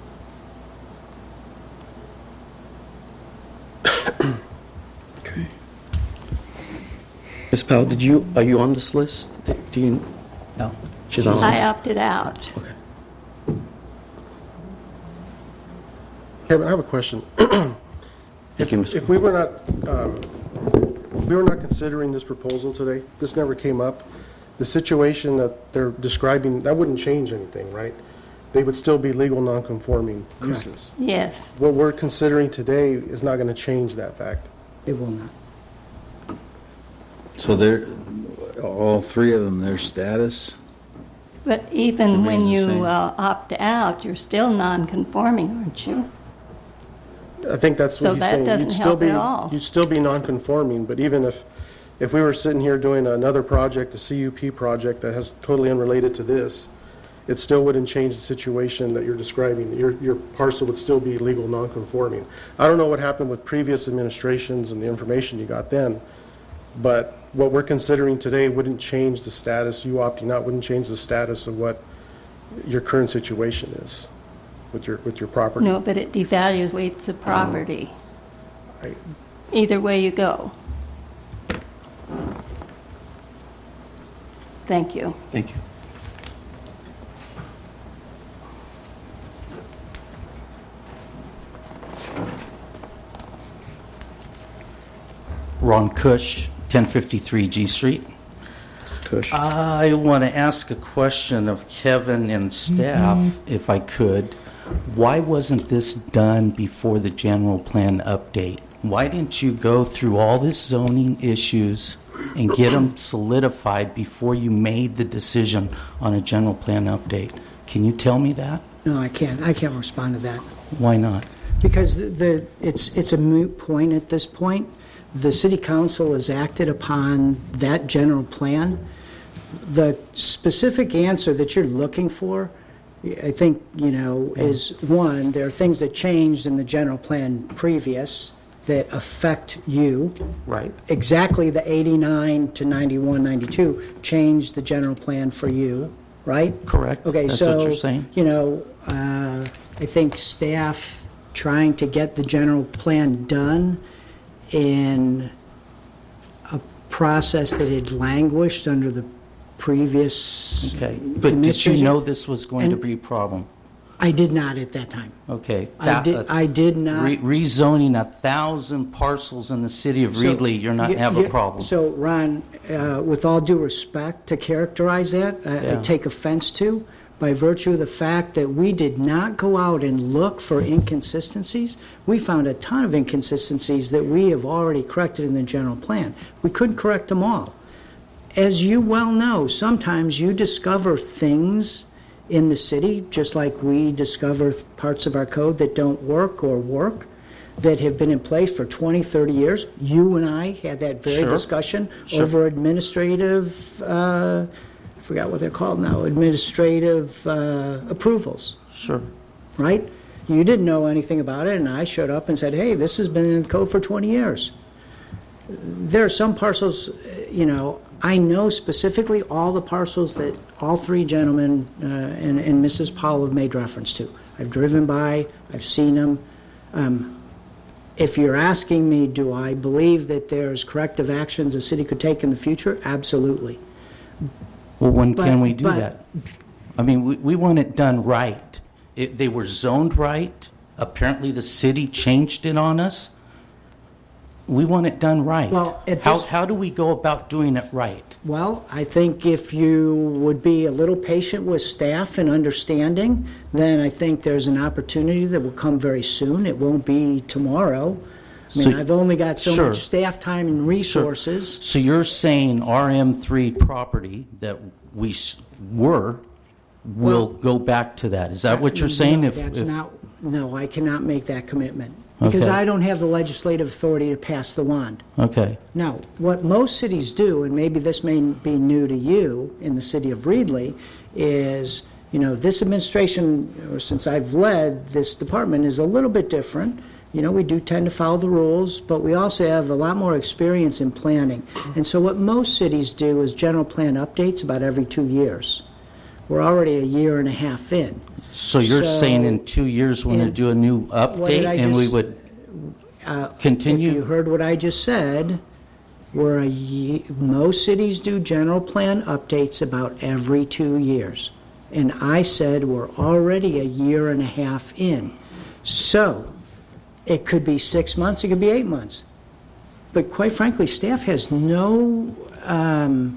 Okay. Miz Powell, did you, are you on this list? Do you? No. She's not on I this? opted out. Okay. Kevin, I have a question. Thank you, Mister If we were not, um, we were not considering this proposal today, this never came up, the situation that they're describing, that wouldn't change anything, right? They would still be legal non-conforming uses. Yes. What we're considering today is not going to change that fact. It will not. So they're, all three of them, their status? But even when Remains the same. you uh, opt out, you're still non-conforming, aren't you? I think that's So what he's that saying. doesn't You'd still help be, at all. You'd still be non-conforming, but even if, if we were sitting here doing another project, a C U P project that has totally unrelated to this, it still wouldn't change the situation that you're describing. Your, your parcel would still be legal non-conforming. I don't know what happened with previous administrations and the information you got then, but what we're considering today wouldn't change the status. You opting out wouldn't change the status of what your current situation is with your, with your property. No, but it devaluates the property. Right. Either way you go. Thank you. Thank you. Ron Cush, ten fifty-three G Street. Kush. I want to ask a question of Kevin and staff, if I could. Why wasn't this done before the general plan update? Why didn't you go through all this zoning issues and get them solidified before you made the decision on a general plan update? Can you tell me that? No, I can't. I can't respond to that. Why not? Because the, it's, it's a moot point at this point. The city council has acted upon that general plan. The specific answer that you're looking for, I think, you know, is one, there are things that changed in the general plan previous that affect you. Right. Exactly the eighty-nine to ninety-one, ninety-two changed the general plan for you, right? Correct. Okay, That's so, what you're saying. you know, uh, I think staff trying to get the general plan done in a process that had languished under the previous Okay. But did you administration. know this was going to And- be a problem? I did not at that time. Okay. I That- did, I did not. Re- Rezoning a thousand parcels in the city of So, Reedley, you're not y- have y- a problem. So, Ron, uh, with all due respect, to characterize that, I- I Yeah. take offense to, by virtue of the fact that we did not go out and look for inconsistencies. We found a ton of inconsistencies that we have already corrected in the general plan. We couldn't correct them all. As you well know, sometimes you discover things in the city, just like we discover parts of our code that don't work or work, that have been in place for twenty, thirty years. You and I had that very Sure. discussion Sure. over administrative, uh, I forgot what they're called now, administrative uh, approvals, Sure. right? You didn't know anything about it, and I showed up and said, hey, this has been in the code for twenty years. there are some parcels, uh, you know, I know specifically all the parcels that all three gentlemen uh, and, and Missus Powell have made reference to. I've driven by, I've seen them. Um, if you're asking me, do I believe that there's corrective actions the city could take in the future? Absolutely. Well, when But- can we do but- that? I mean, we, we want it done right. It, they were zoned right. Apparently, the city changed it on us. We want it done right. Well, at how, this- how do we go about doing it right? Well, I think if you would be a little patient with staff and understanding, then I think there's an opportunity that will come very soon. It won't be tomorrow. I mean, So- I've only got so Sure. much staff time and resources. So you're saying R M three property that we s- were will Well- go back to that? Is that what you're saying? No, If- that's if- not, no, I cannot make that commitment. Because Okay. I don't have the legislative authority to pass the wand. Okay. Now, what most cities do, and maybe this may be new to you in the city of Reedley, is, you know, this administration, or since I've led this department, is a little bit different. You know, we do tend to follow the rules, but we also have a lot more experience in planning. And so what most cities do is general plan updates about every two years. We're already a year and a half in. So you're So- saying in two years we're going to in- do a new What did update I and we just- would Uh, continue? If you heard what I just said, we're a ye- most cities do general plan updates about every two years. And I said we're already a year and a half in. So it could be six months, it could be eight months. But quite frankly, staff has no, um,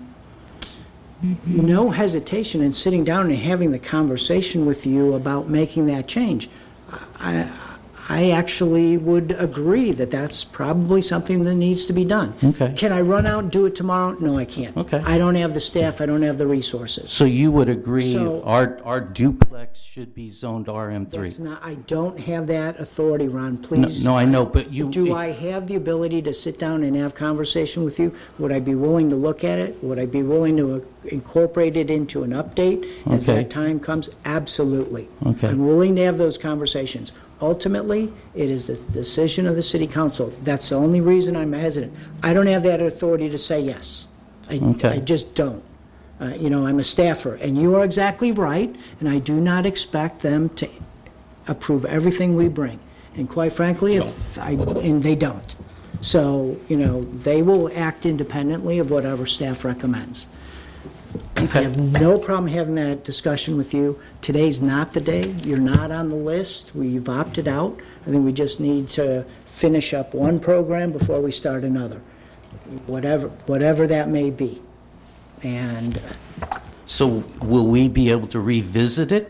no hesitation in sitting down and having the conversation with you about making that change. I, I actually would agree that that's probably something that needs to be done. Okay. Can I run out and do it tomorrow? No, I can't. Okay. I don't have the staff, I don't have the resources. So you would agree So- our, our duplex should be zoned R M three? That's not, I don't have that authority, Ron, please. no, I know, but you- Do I have the ability to sit down and have conversation with you? Would I be willing to look at it? Would I be willing to incorporate it into an update as Okay. that time comes? Absolutely. Okay. I'm willing to have those conversations. Ultimately, it is the decision of the city council. That's the only reason I'm hesitant. I don't have that authority to say yes. I, Okay. I just don't. Uh, you know, I'm a staffer, and you are exactly right, and I do not expect them to approve everything we bring. And quite frankly, if I, and they don't. So, you know, they will act independently of whatever staff recommends. I have no problem having that discussion with you. Today's not the day. You're not on the list. We've opted out. I think we just need to finish up one program before we start another, whatever, whatever that may be. And So will we be able to revisit it?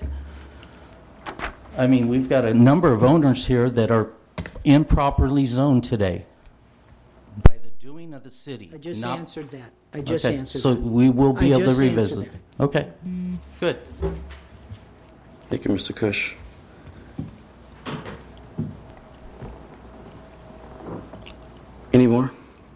I mean, we've got a number of owners here that are improperly zoned today by the doing of the city. I just not- answered that. I just Okay, answered so that. we will be I able to just answered revisit. that. Okay, good. Thank you, Mister Cush. Any more?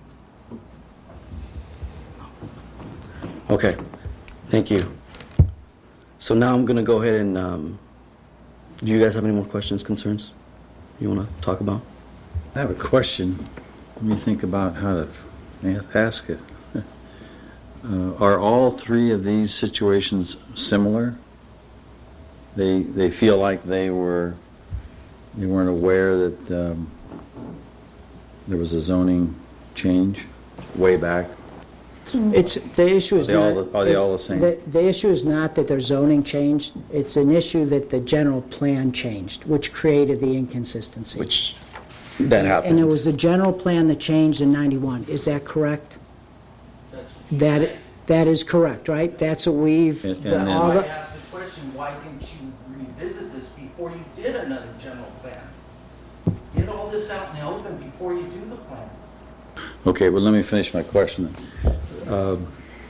Okay, thank you. So now I'm going to go ahead and, um, do you guys have any more questions, concerns you want to talk about? I have a question. Let me think about how to a- ask it. Uh, Are all three of these situations similar? They, they feel like they were, they weren't aware that um, there was a zoning change way back? It's, the issue is Are they all not... the- are they all the same? The, the issue is not that their zoning changed. It's an issue that the general plan changed, which created the inconsistency. Which, that happened. And it was the general plan that changed in ninety-one. Is that correct? That, that is correct, right? That's what we've... And- and the- then- all I the- asked the question, why didn't you revisit this before you did another general plan? Get all this out in the open before you do the plan. Okay, well, let me finish my question. Um,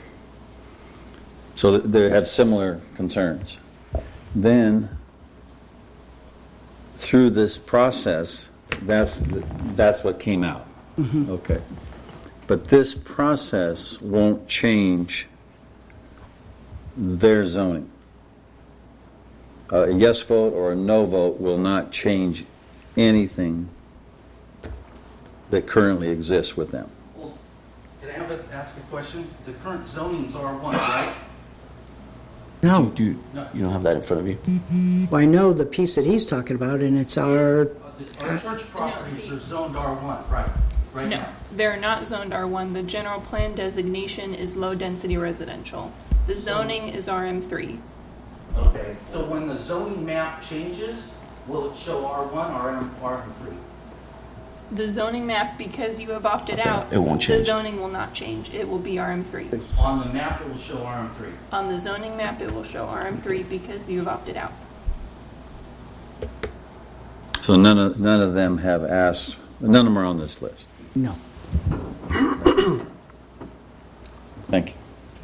So th- they have similar concerns. Then, through this process, that's, the- that's what came out. Okay. But this process won't change their zoning. A yes vote or a no vote will not change anything that currently exists with them. Well, Can I have a, ask a question? The current zoning's R one, right? No. You, you don't have that in front of you? Well, I know the piece that he's talking about, and it's our, Uh, the- Our church properties are zoned R one, right, right No, now. they're not zoned R one. The general plan designation is low-density residential. The zoning is R M three. Okay, so when the zoning map changes, will it show R one or R M three? The zoning map, because you have opted out. It won't The change. zoning will not change. It will be R M three. On the map, it will show R M three. On the zoning map, it will show R M three because you have opted out. So none of, none of them have asked, none of them are on this list. no. Thank you.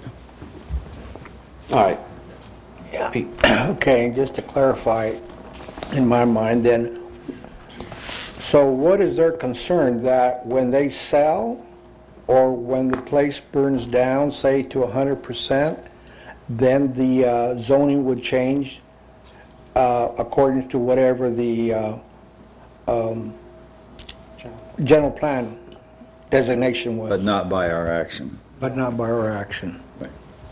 All right. Yeah. Okay, and just to clarify, in my mind then, so what is their concern, that when they sell or when the place burns down, say to one hundred percent, then the uh, zoning would change uh, according to whatever the uh, um, general plan designation was? But not by our action. But not by our action. Right.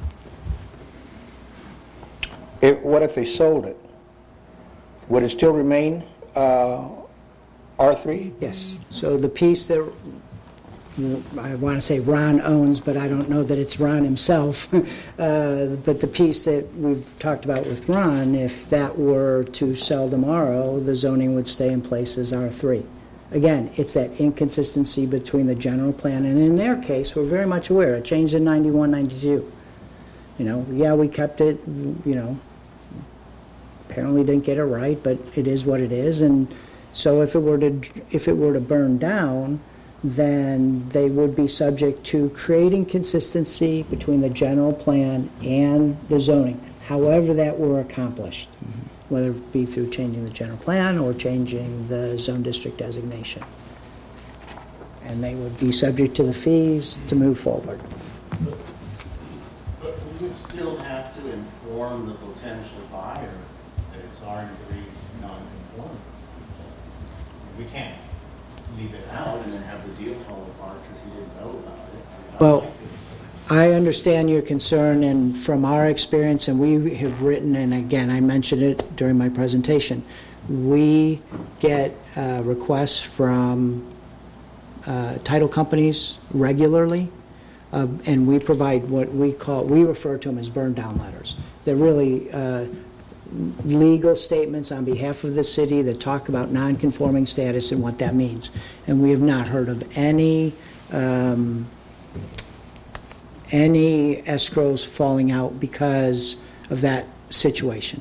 It, what if they sold it? Would it still remain uh, R three? Yes. So the piece that, I want to say Ron owns, but I don't know that it's Ron himself. uh, but the piece that we've talked about with Ron, if that were to sell tomorrow, the zoning would stay in place as R three. Again, it's that inconsistency between the general plan, and in their case, we're very much aware. It changed in ninety-one, ninety-two. You know, yeah, we kept it, you know, apparently didn't get it right, but it is what it is. And so if it were to, if it were to burn down, then they would be subject to creating consistency between the general plan and the zoning, however that were accomplished, whether it be through changing the general plan or changing the zone district designation. And they would be subject to the fees to move forward. But we would still have to inform the potential buyer that it's R M three non-conforming. We can't leave it out and then have the deal fall apart because he didn't know about it. I mean, I Well, like this. I understand your concern, and from our experience, and we have written, and again, I mentioned it during my presentation, we get uh, requests from uh, title companies regularly, uh, and we provide what we call, we refer to them as burn-down letters. They're really uh, legal statements on behalf of the city that talk about non-conforming status and what that means. And we have not heard of any um, any escrows falling out because of that situation.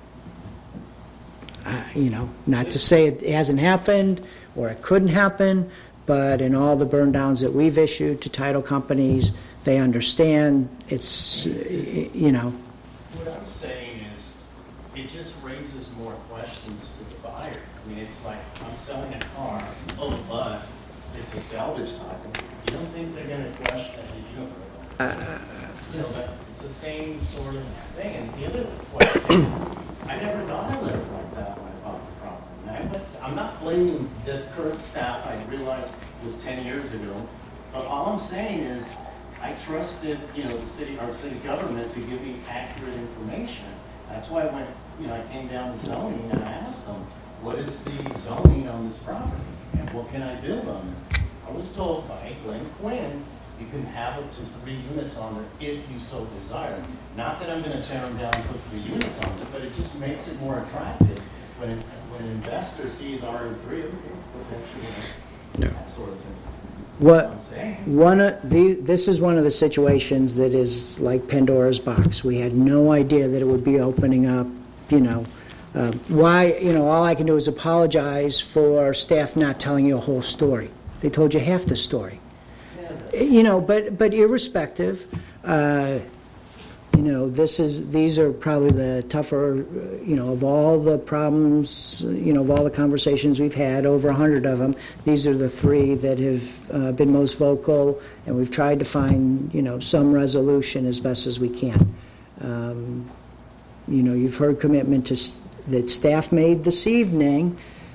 Uh, you know, not to say it hasn't happened or it couldn't happen, but in all the burn downs that we've issued to title companies, they understand it's, you know. What I'm saying is, it just raises more questions to the buyer. I mean, it's like, I'm selling a car, oh, but it's a salvage title. You don't think they're gonna question it? You don't, you know, that, it's the same sort of thing. And the other question, I never got a letter like that when I bought the property. And I went, I'm not blaming this current staff, I realized it was ten years ago. But all I'm saying is, I trusted, you know, the city, our city government to give me accurate information. That's why when, you know, I came down to zoning and I asked them, what is the zoning on this property? And what can I build on it? I was told by Glenn Quinn, you can have up to three units on it if you so desire. Not that I'm gonna tear them down and put three units on it, but it just makes it more attractive. When, it, when an investor sees R M three, potentially, that sort of thing. What, I'm saying. one of the, this is one of the situations that is like Pandora's box. We had no idea that it would be opening up, you know, uh, why, you know, all I can do is apologize for staff not telling you a whole story. They told you half the story. You know, but, but irrespective, uh, you know, this is, these are probably the tougher, uh, you know, of all the problems, you know, of all the conversations we've had, over a hundred of them, these are the three that have uh, been most vocal, and we've tried to find, you know, some resolution as best as we can. Um, you know, you've heard commitment to, that staff made this evening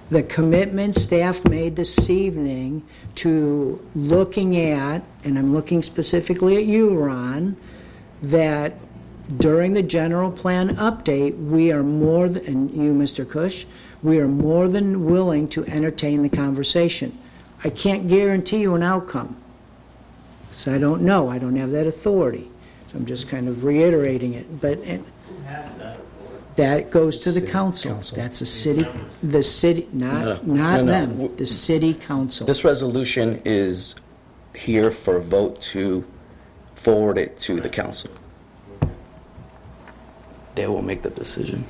the commitment staff made this evening to looking at, and I'm looking specifically at you, Ron, that during the general plan update, we are more than, and you, Mister Cush, we are more than willing to entertain the conversation. I can't guarantee you an outcome, so I don't know. I don't have that authority. So I'm just kind of reiterating it. But and that goes to the council. That's a city, the city, not, No, not no, no. them, the city council. This resolution is here for a vote to forward it to the council. They will make the decision.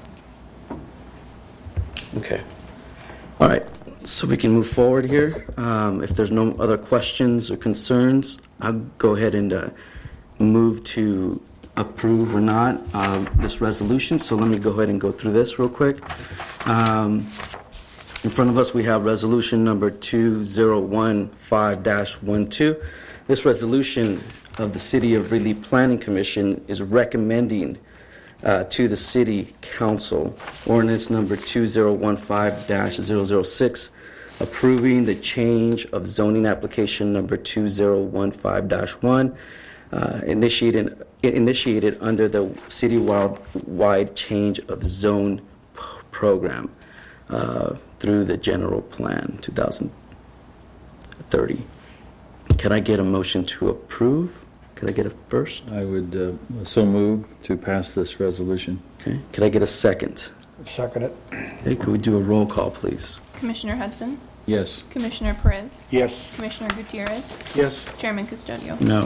Okay. All right, so we can move forward here. Um, If there's no other questions or concerns, I'll go ahead and uh, move to approve or not um, this resolution. So let me go ahead and go through this real quick. Um, In front of us, we have resolution number two zero one five dash twelve. This resolution of the City of Greeley Planning Commission is recommending uh, to the City Council ordinance number two zero one five dash zero zero six, approving the change of zoning application number two zero one five dash one, uh, initiated initiated under the citywide change of zone p- program uh, through the general plan two thousand thirty. Can I get a motion to approve? Can I get a first? I would uh, so move to pass this resolution. Okay. Can I get a second? Second it. Okay, could we do a roll call, please? Commissioner Hudson, Yes. Commissioner Perez, Yes. Commissioner Gutierrez, Yes. Chairman Custodio. No.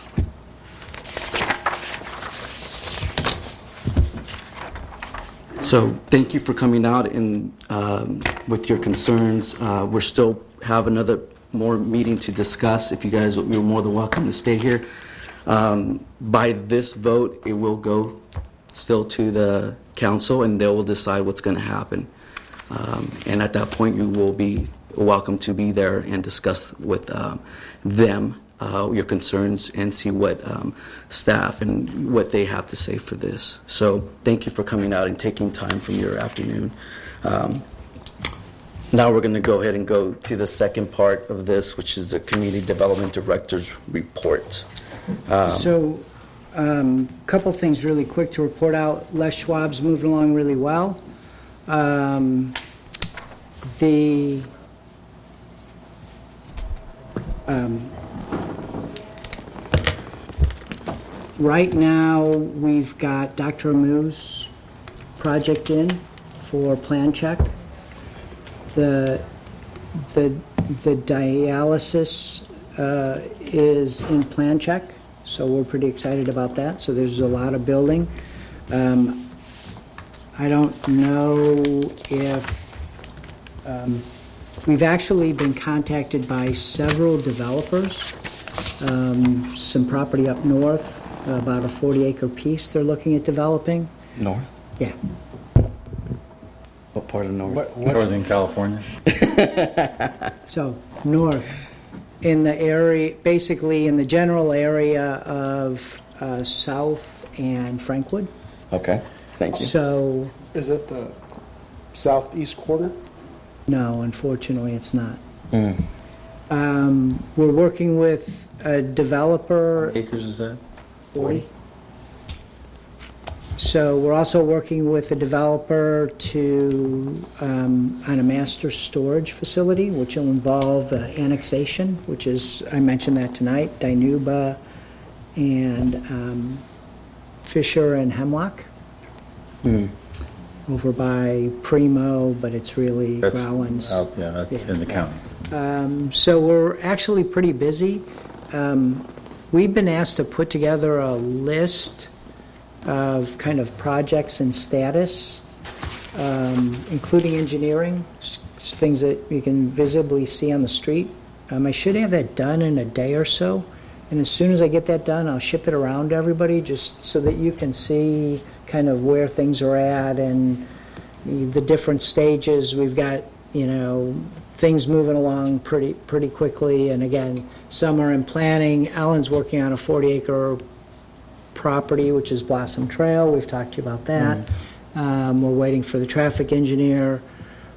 So thank you for coming out and um, with your concerns. Uh, We're still have another more meeting to discuss. If you guys, you're more than welcome to stay here. Um, By this vote, it will go still to the council, and they will decide what's going to happen. Um, And at that point, you will be welcome to be there and discuss with um, them uh, your concerns and see what um, staff and what they have to say for this. So thank you for coming out and taking time from your afternoon. Um, Now we're going to go ahead and go to the second part of this, which is the Community Development Director's report. So, a um, couple things really quick to report out. Les Schwab's moving along really well. Um, the um, right now, we've got Doctor Amu's project in for plan check. The the the dialysis uh, is in plan check, so we're pretty excited about that. So there's a lot of building. Um, I don't know if um, we've actually been contacted by several developers. Um, some property up north, about a forty acre piece they're looking at developing. North? Yeah. What part of north? What- what- Northern California. So, north, in the area, basically in the general area of uh, South and Frankwood. Okay, thank you. So, Is it the southeast corner? no, unfortunately, it's not. Mm. Um, We're working with a developer, Acres is that? forty. So we're also working with a developer to, um, on a master storage facility, which will involve uh, annexation, which is, I mentioned that tonight, Dinuba and um, Fisher and Hemlock, Mm. over by Primo, but it's really That's Rollins. out, yeah, that's Yeah. in the county. Um, So we're actually pretty busy. Um, We've been asked to put together a list of kind of projects and status, um, including engineering, s- s- things that you can visibly see on the street. Um, I should have that done in a day or so, and as soon as I get that done, I'll ship it around to everybody, just so that you can see kind of where things are at and the different stages. We've got, you know, things moving along pretty pretty quickly, and again, some are in planning. Ellen's working on a forty acre property, which is Blossom Trail. We've talked to you about that. Um, we're waiting for the traffic engineer.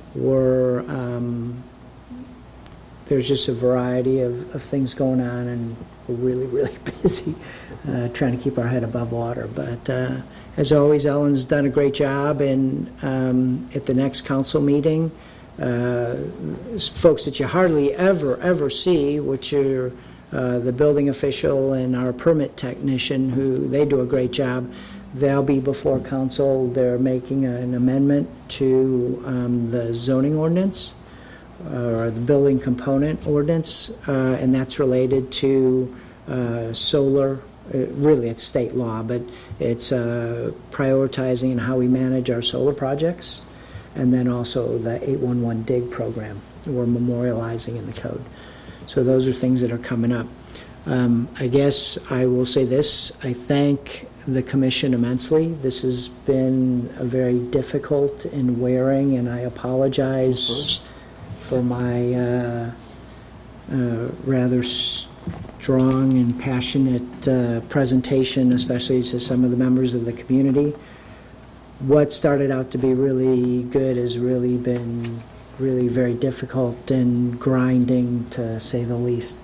we're, um, there's just a variety of, of things going on, and we're really, really busy uh, trying to keep our head above water. But uh, as always, Ellen's done a great job, and um, at the next council meeting, uh, folks that you hardly ever, ever see, which are uh, the building official and our permit technician, who they do a great job. They'll be before council. They're making an amendment to um, the zoning ordinance, or the building component ordinance, uh, and that's related to uh, solar. Uh, really, it's state law, but it's uh, prioritizing and how we manage our solar projects, and then also the eight one one dig program we're memorializing in the code. So those are things that are coming up. Um, I guess I will say this. I thank the commission immensely. This has been a very difficult and wearing, and I apologize for my uh, uh, rather strong and passionate uh, presentation, especially to some of the members of the community. What started out to be really good has really been really very difficult and grinding, to say the least.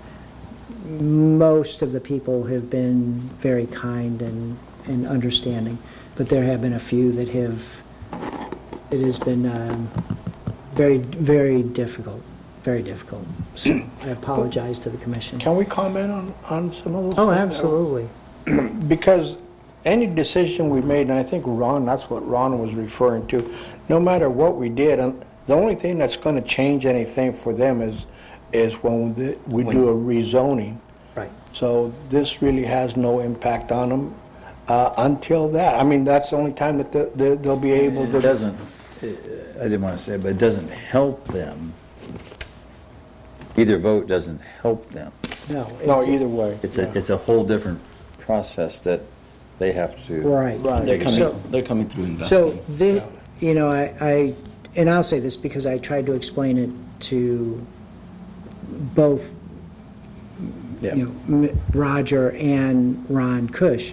Most of the people have been very kind and, and understanding, but there have been a few that have, it has been um, very, very difficult, very difficult. So I apologize to the commission. Can we comment on, on some of those? Oh, things? absolutely. Because any decision we made, and I think Ron, that's what Ron was referring to, no matter what we did, and the only thing that's going to change anything for them is is when the, we do a rezoning. Right. So this really has no impact on them uh, until that. I mean, that's the only time that the, the, they'll be able to. It doesn't, I didn't want to say it, but it doesn't help them. Either vote doesn't help them. No. it- No, either way. It's a, it's a whole different process that they have to. Right. They're coming, So- they're coming through So, investing. the, you know, I, I, and I'll say this because I tried to explain it to both, Yeah. you know, M- Roger and Ron Cush.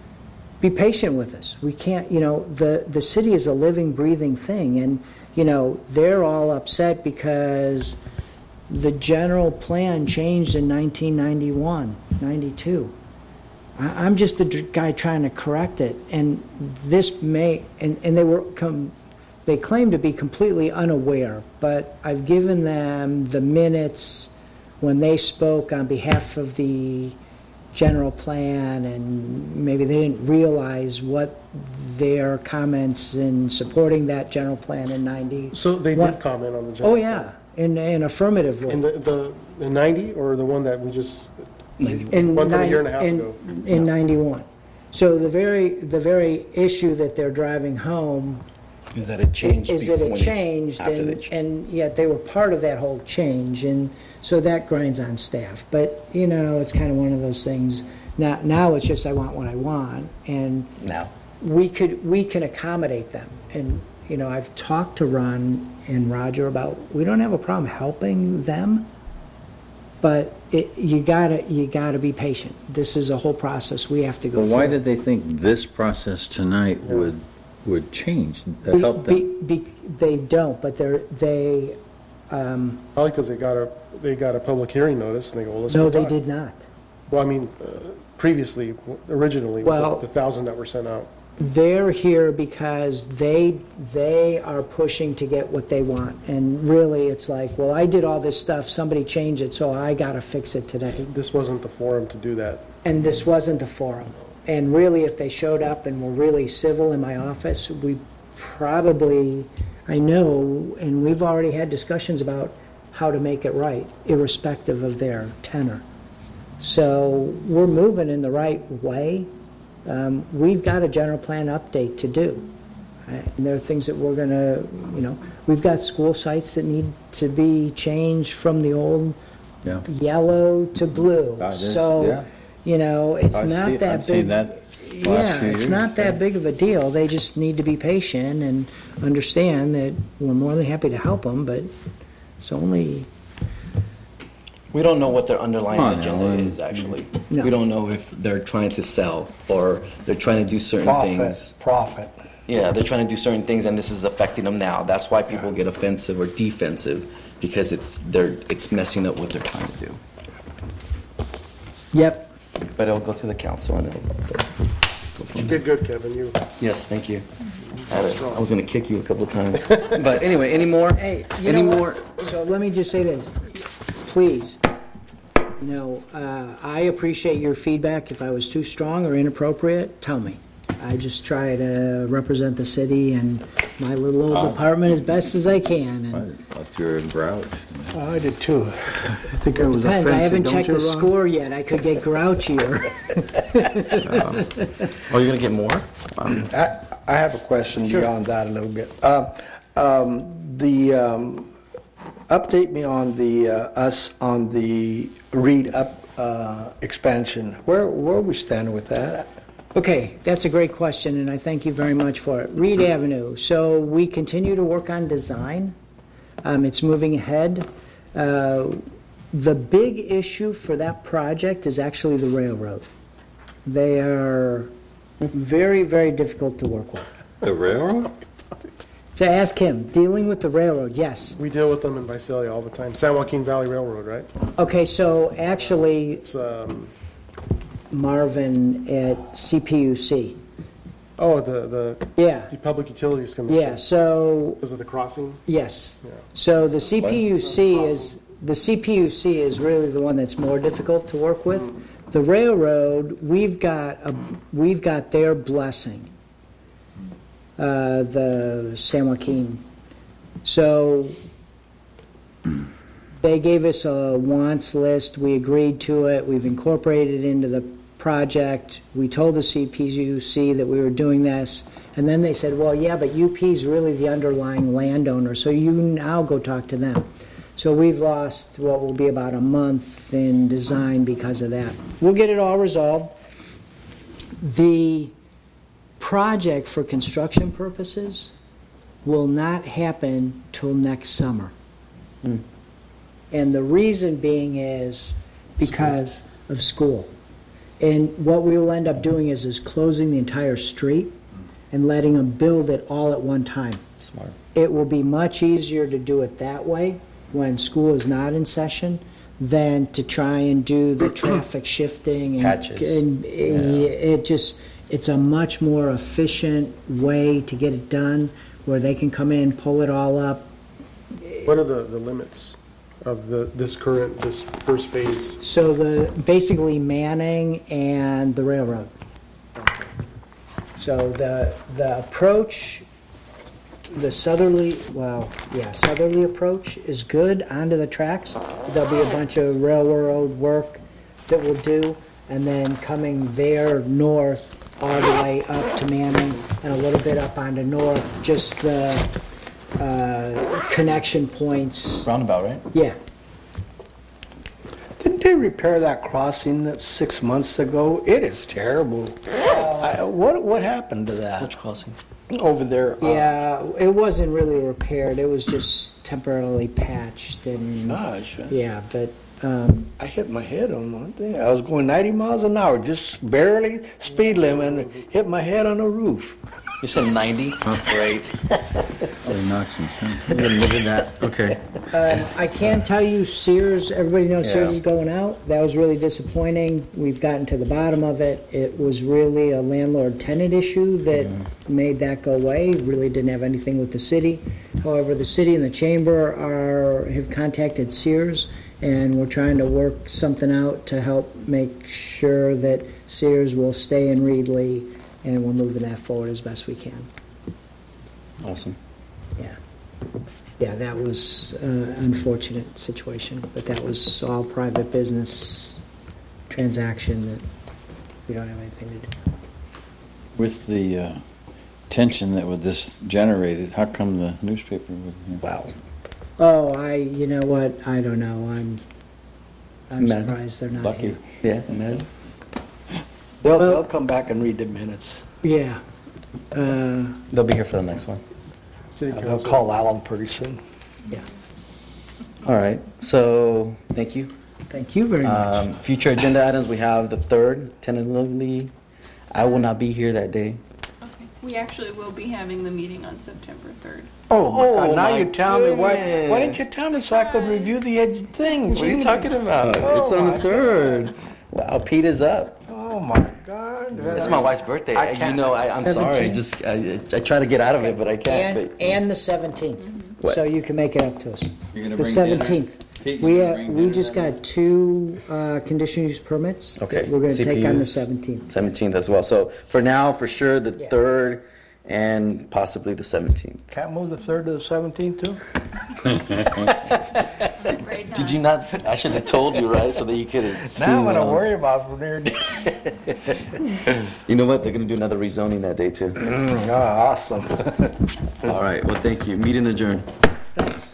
Be patient with us. We can't, you know, the, the city is a living, breathing thing, and, you know, they're all upset because the general plan changed in nineteen ninety-one, ninety-two. I- I'm just a dr- guy trying to correct it, and this may, and, and they were, com- they claim to be completely unaware, but I've given them the minutes when they spoke on behalf of the general plan, and maybe they didn't realize what their comments in supporting that general plan in ninety. So they What? did comment on the general Oh, plan. yeah, in, in affirmative way. In the, the, the ninety, or the one that we just, In one from a nine- year and a half in- ago? In ninety-one. So the very, the very issue that they're driving home Is that it changed is that before it they- changed, after they and, changed? and yet they were part of that whole change, and so that grinds on staff. But, you know, it's kind of one of those things, now, now it's just I want what I want, and Now. we could, we can accommodate them. And, you know, I've talked to Ron and Roger about, we don't have a problem helping them, but it, you gotta, you gotta be patient. This is a whole process we have to go Well, through. why did they think this process tonight would, would change, uh, Be- help them? be- be- They don't, but they're, they, um, Probably because they got a, they got a public hearing notice, and they go, well, let's no, go they talk. did not. Well, I mean, uh, previously, originally, with Well- the the thousand that were sent out. They're here because they, they are pushing to get what they want. And really, it's like, well, I did all this stuff, somebody changed it, so I gotta fix it today. This wasn't the forum to do that. And this wasn't the forum. And really, if they showed up and were really civil in my office, we probably, I know, and we've already had discussions about how to make it right, irrespective of their tenor. So we're moving in the right way. Um, We've got a general plan update to do. Uh, And there are things that we're going to, you know, we've got school sites that need to be changed from the old Yeah. yellow to blue. That is- So, yeah. you know, it's I've not seen- that I've seen big. that last Yeah, few it's years, not yeah. that big of a deal. They just need to be patient and understand that we're more than happy to help them, but it's only, We don't know what their underlying Come on, agenda Alan. is, actually. No. We don't know if they're trying to sell or they're trying to do certain Profit, things. profit. Yeah, they're trying to do certain things, and this is affecting them now. That's why people get offensive or defensive, because it's they're it's messing up what they're trying to do. Yep. But it'll go to the council, and it'll go from You there. did good, Kevin. You, Yes, thank you. I, had a, I was going to kick you a couple of times. But anyway, any more? Hey, you any know more? what? So let me just say this, please. You know, uh, I appreciate your feedback. If I was too strong or inappropriate, tell me. I just try to represent the city and my little old department as best as I can. And I thought you were a grouch. Oh, I did too. I think I was depends. I offensive, haven't don't checked you, the Ron? score yet. I could get grouchier. Oh, you're going to get more? Um, I, I have a question beyond that a little bit. Uh, um, the um, update me on the uh, us on the Reed up uh, expansion. Where where are we standing with that? Okay, that's a great question, and I thank you very much for it. Reed Avenue. So we continue to work on design. Um, it's moving ahead. Uh, the big issue for that project is actually the railroad. They are very, very difficult to work with. The railroad? So ask him, dealing with the railroad, yes. we deal with them in Visalia all the time. San Joaquin Valley Railroad, right? Okay, so actually, It's, um, Marvin at C P U C. oh, the, the Yeah, the Public Utilities Commission. yeah, so Was it the crossing? yes. Yeah. So the C P U C is, the C P U C is really the one that's more difficult to work with. The railroad, we've got, a we've got their blessing, uh, the San Joaquin. So they gave us a wants list, we agreed to it, we've incorporated it into the project. We told the C P U C that we were doing this, and then they said, well, yeah, but U P's really the underlying landowner, so you now go talk to them. So we've lost what will be about a month in design because of that. We'll get it all resolved. The project for construction purposes will not happen till next summer. And the reason being is because of school. And what we will end up doing is, is closing the entire street and letting them build it all at one time. Smart. It will be much easier to do it that way when school is not in session than to try and do the traffic shifting. And, Patches. And it, it just, it's a much more efficient way to get it done where they can come in, pull it all up. What are the, the limits of the, this current, this first phase? So the, basically Manning and the railroad. So the, the approach, the southerly, well, yeah, southerly approach is good onto the tracks. There'll be a bunch of railroad work that we'll do, and then coming there north all the way up to Manning and a little bit up onto north, just the uh, connection points. Roundabout, right? Yeah. Didn't they repair that crossing that six months ago? It is terrible. I, what what happened to that? Which crossing? Over there. uh, Yeah, it wasn't really repaired. It was just temporarily patched and, Gosh, yeah, but, um, I hit my head on one thing. I was going ninety miles an hour, just barely speed limit, and hit my head on a roof. You said ninety? Great. They knocked some sense. You admitted that. Okay. Um, I can tell you Sears, everybody knows Sears Yeah. is going out. That was really disappointing. We've gotten to the bottom of it. It was really a landlord-tenant issue that made that go away. Really didn't have anything with the city. However, the city and the chamber are, have contacted Sears, and we're trying to work something out to help make sure that Sears will stay in Reedley, and we're moving that forward as best we can. Awesome. Yeah. Yeah, that was an unfortunate situation, but that was all private business transaction that we don't have anything to do. With the uh, tension that with this generated, how come the newspaper would... You know, Wow. Oh, I, you know what, I don't know, I'm, I'm Mad. surprised they're not Lucky. here. Yeah, man. They'll, they'll come back and read the minutes. Yeah. Uh, They'll be here for the next one. City They'll Council. call Alan pretty soon. yeah, All right. So, thank you. thank you very much. Um, future agenda items, we have the third, tentatively. I will not be here that day. Okay. We actually will be having the meeting on September third. Oh, my God, now my you tell me, why, goodness. why didn't you tell me so I could review the ed- thing? What are you talking about? Oh, It's on my the third. Wow, Pete is up. Oh, my God. It's my wife's birthday. I You can't- know, I, I'm sorry. Seventeen. Just I, I try to get out of it, but I can't. And, But, and the seventeenth, What? so you can make it up to us. You're gonna The bring dinner? seventeenth. Pete, you We, gonna uh, bring we dinner just that got two uh, conditional use permits. that okay. We're going to take on the C P Us, seventeenth. seventeenth as well. So for now, for sure, the Yeah. third and possibly the seventeenth. Can't move the third to the seventeenth, too? Afraid not. Did you not? I should have told you, right? So that you could have seen. Now I'm gonna uh, worry about from there. You know what? They're going to do another rezoning that day, too. Mm, ah, awesome. All right. Well, thank you. Meeting adjourned. Thanks.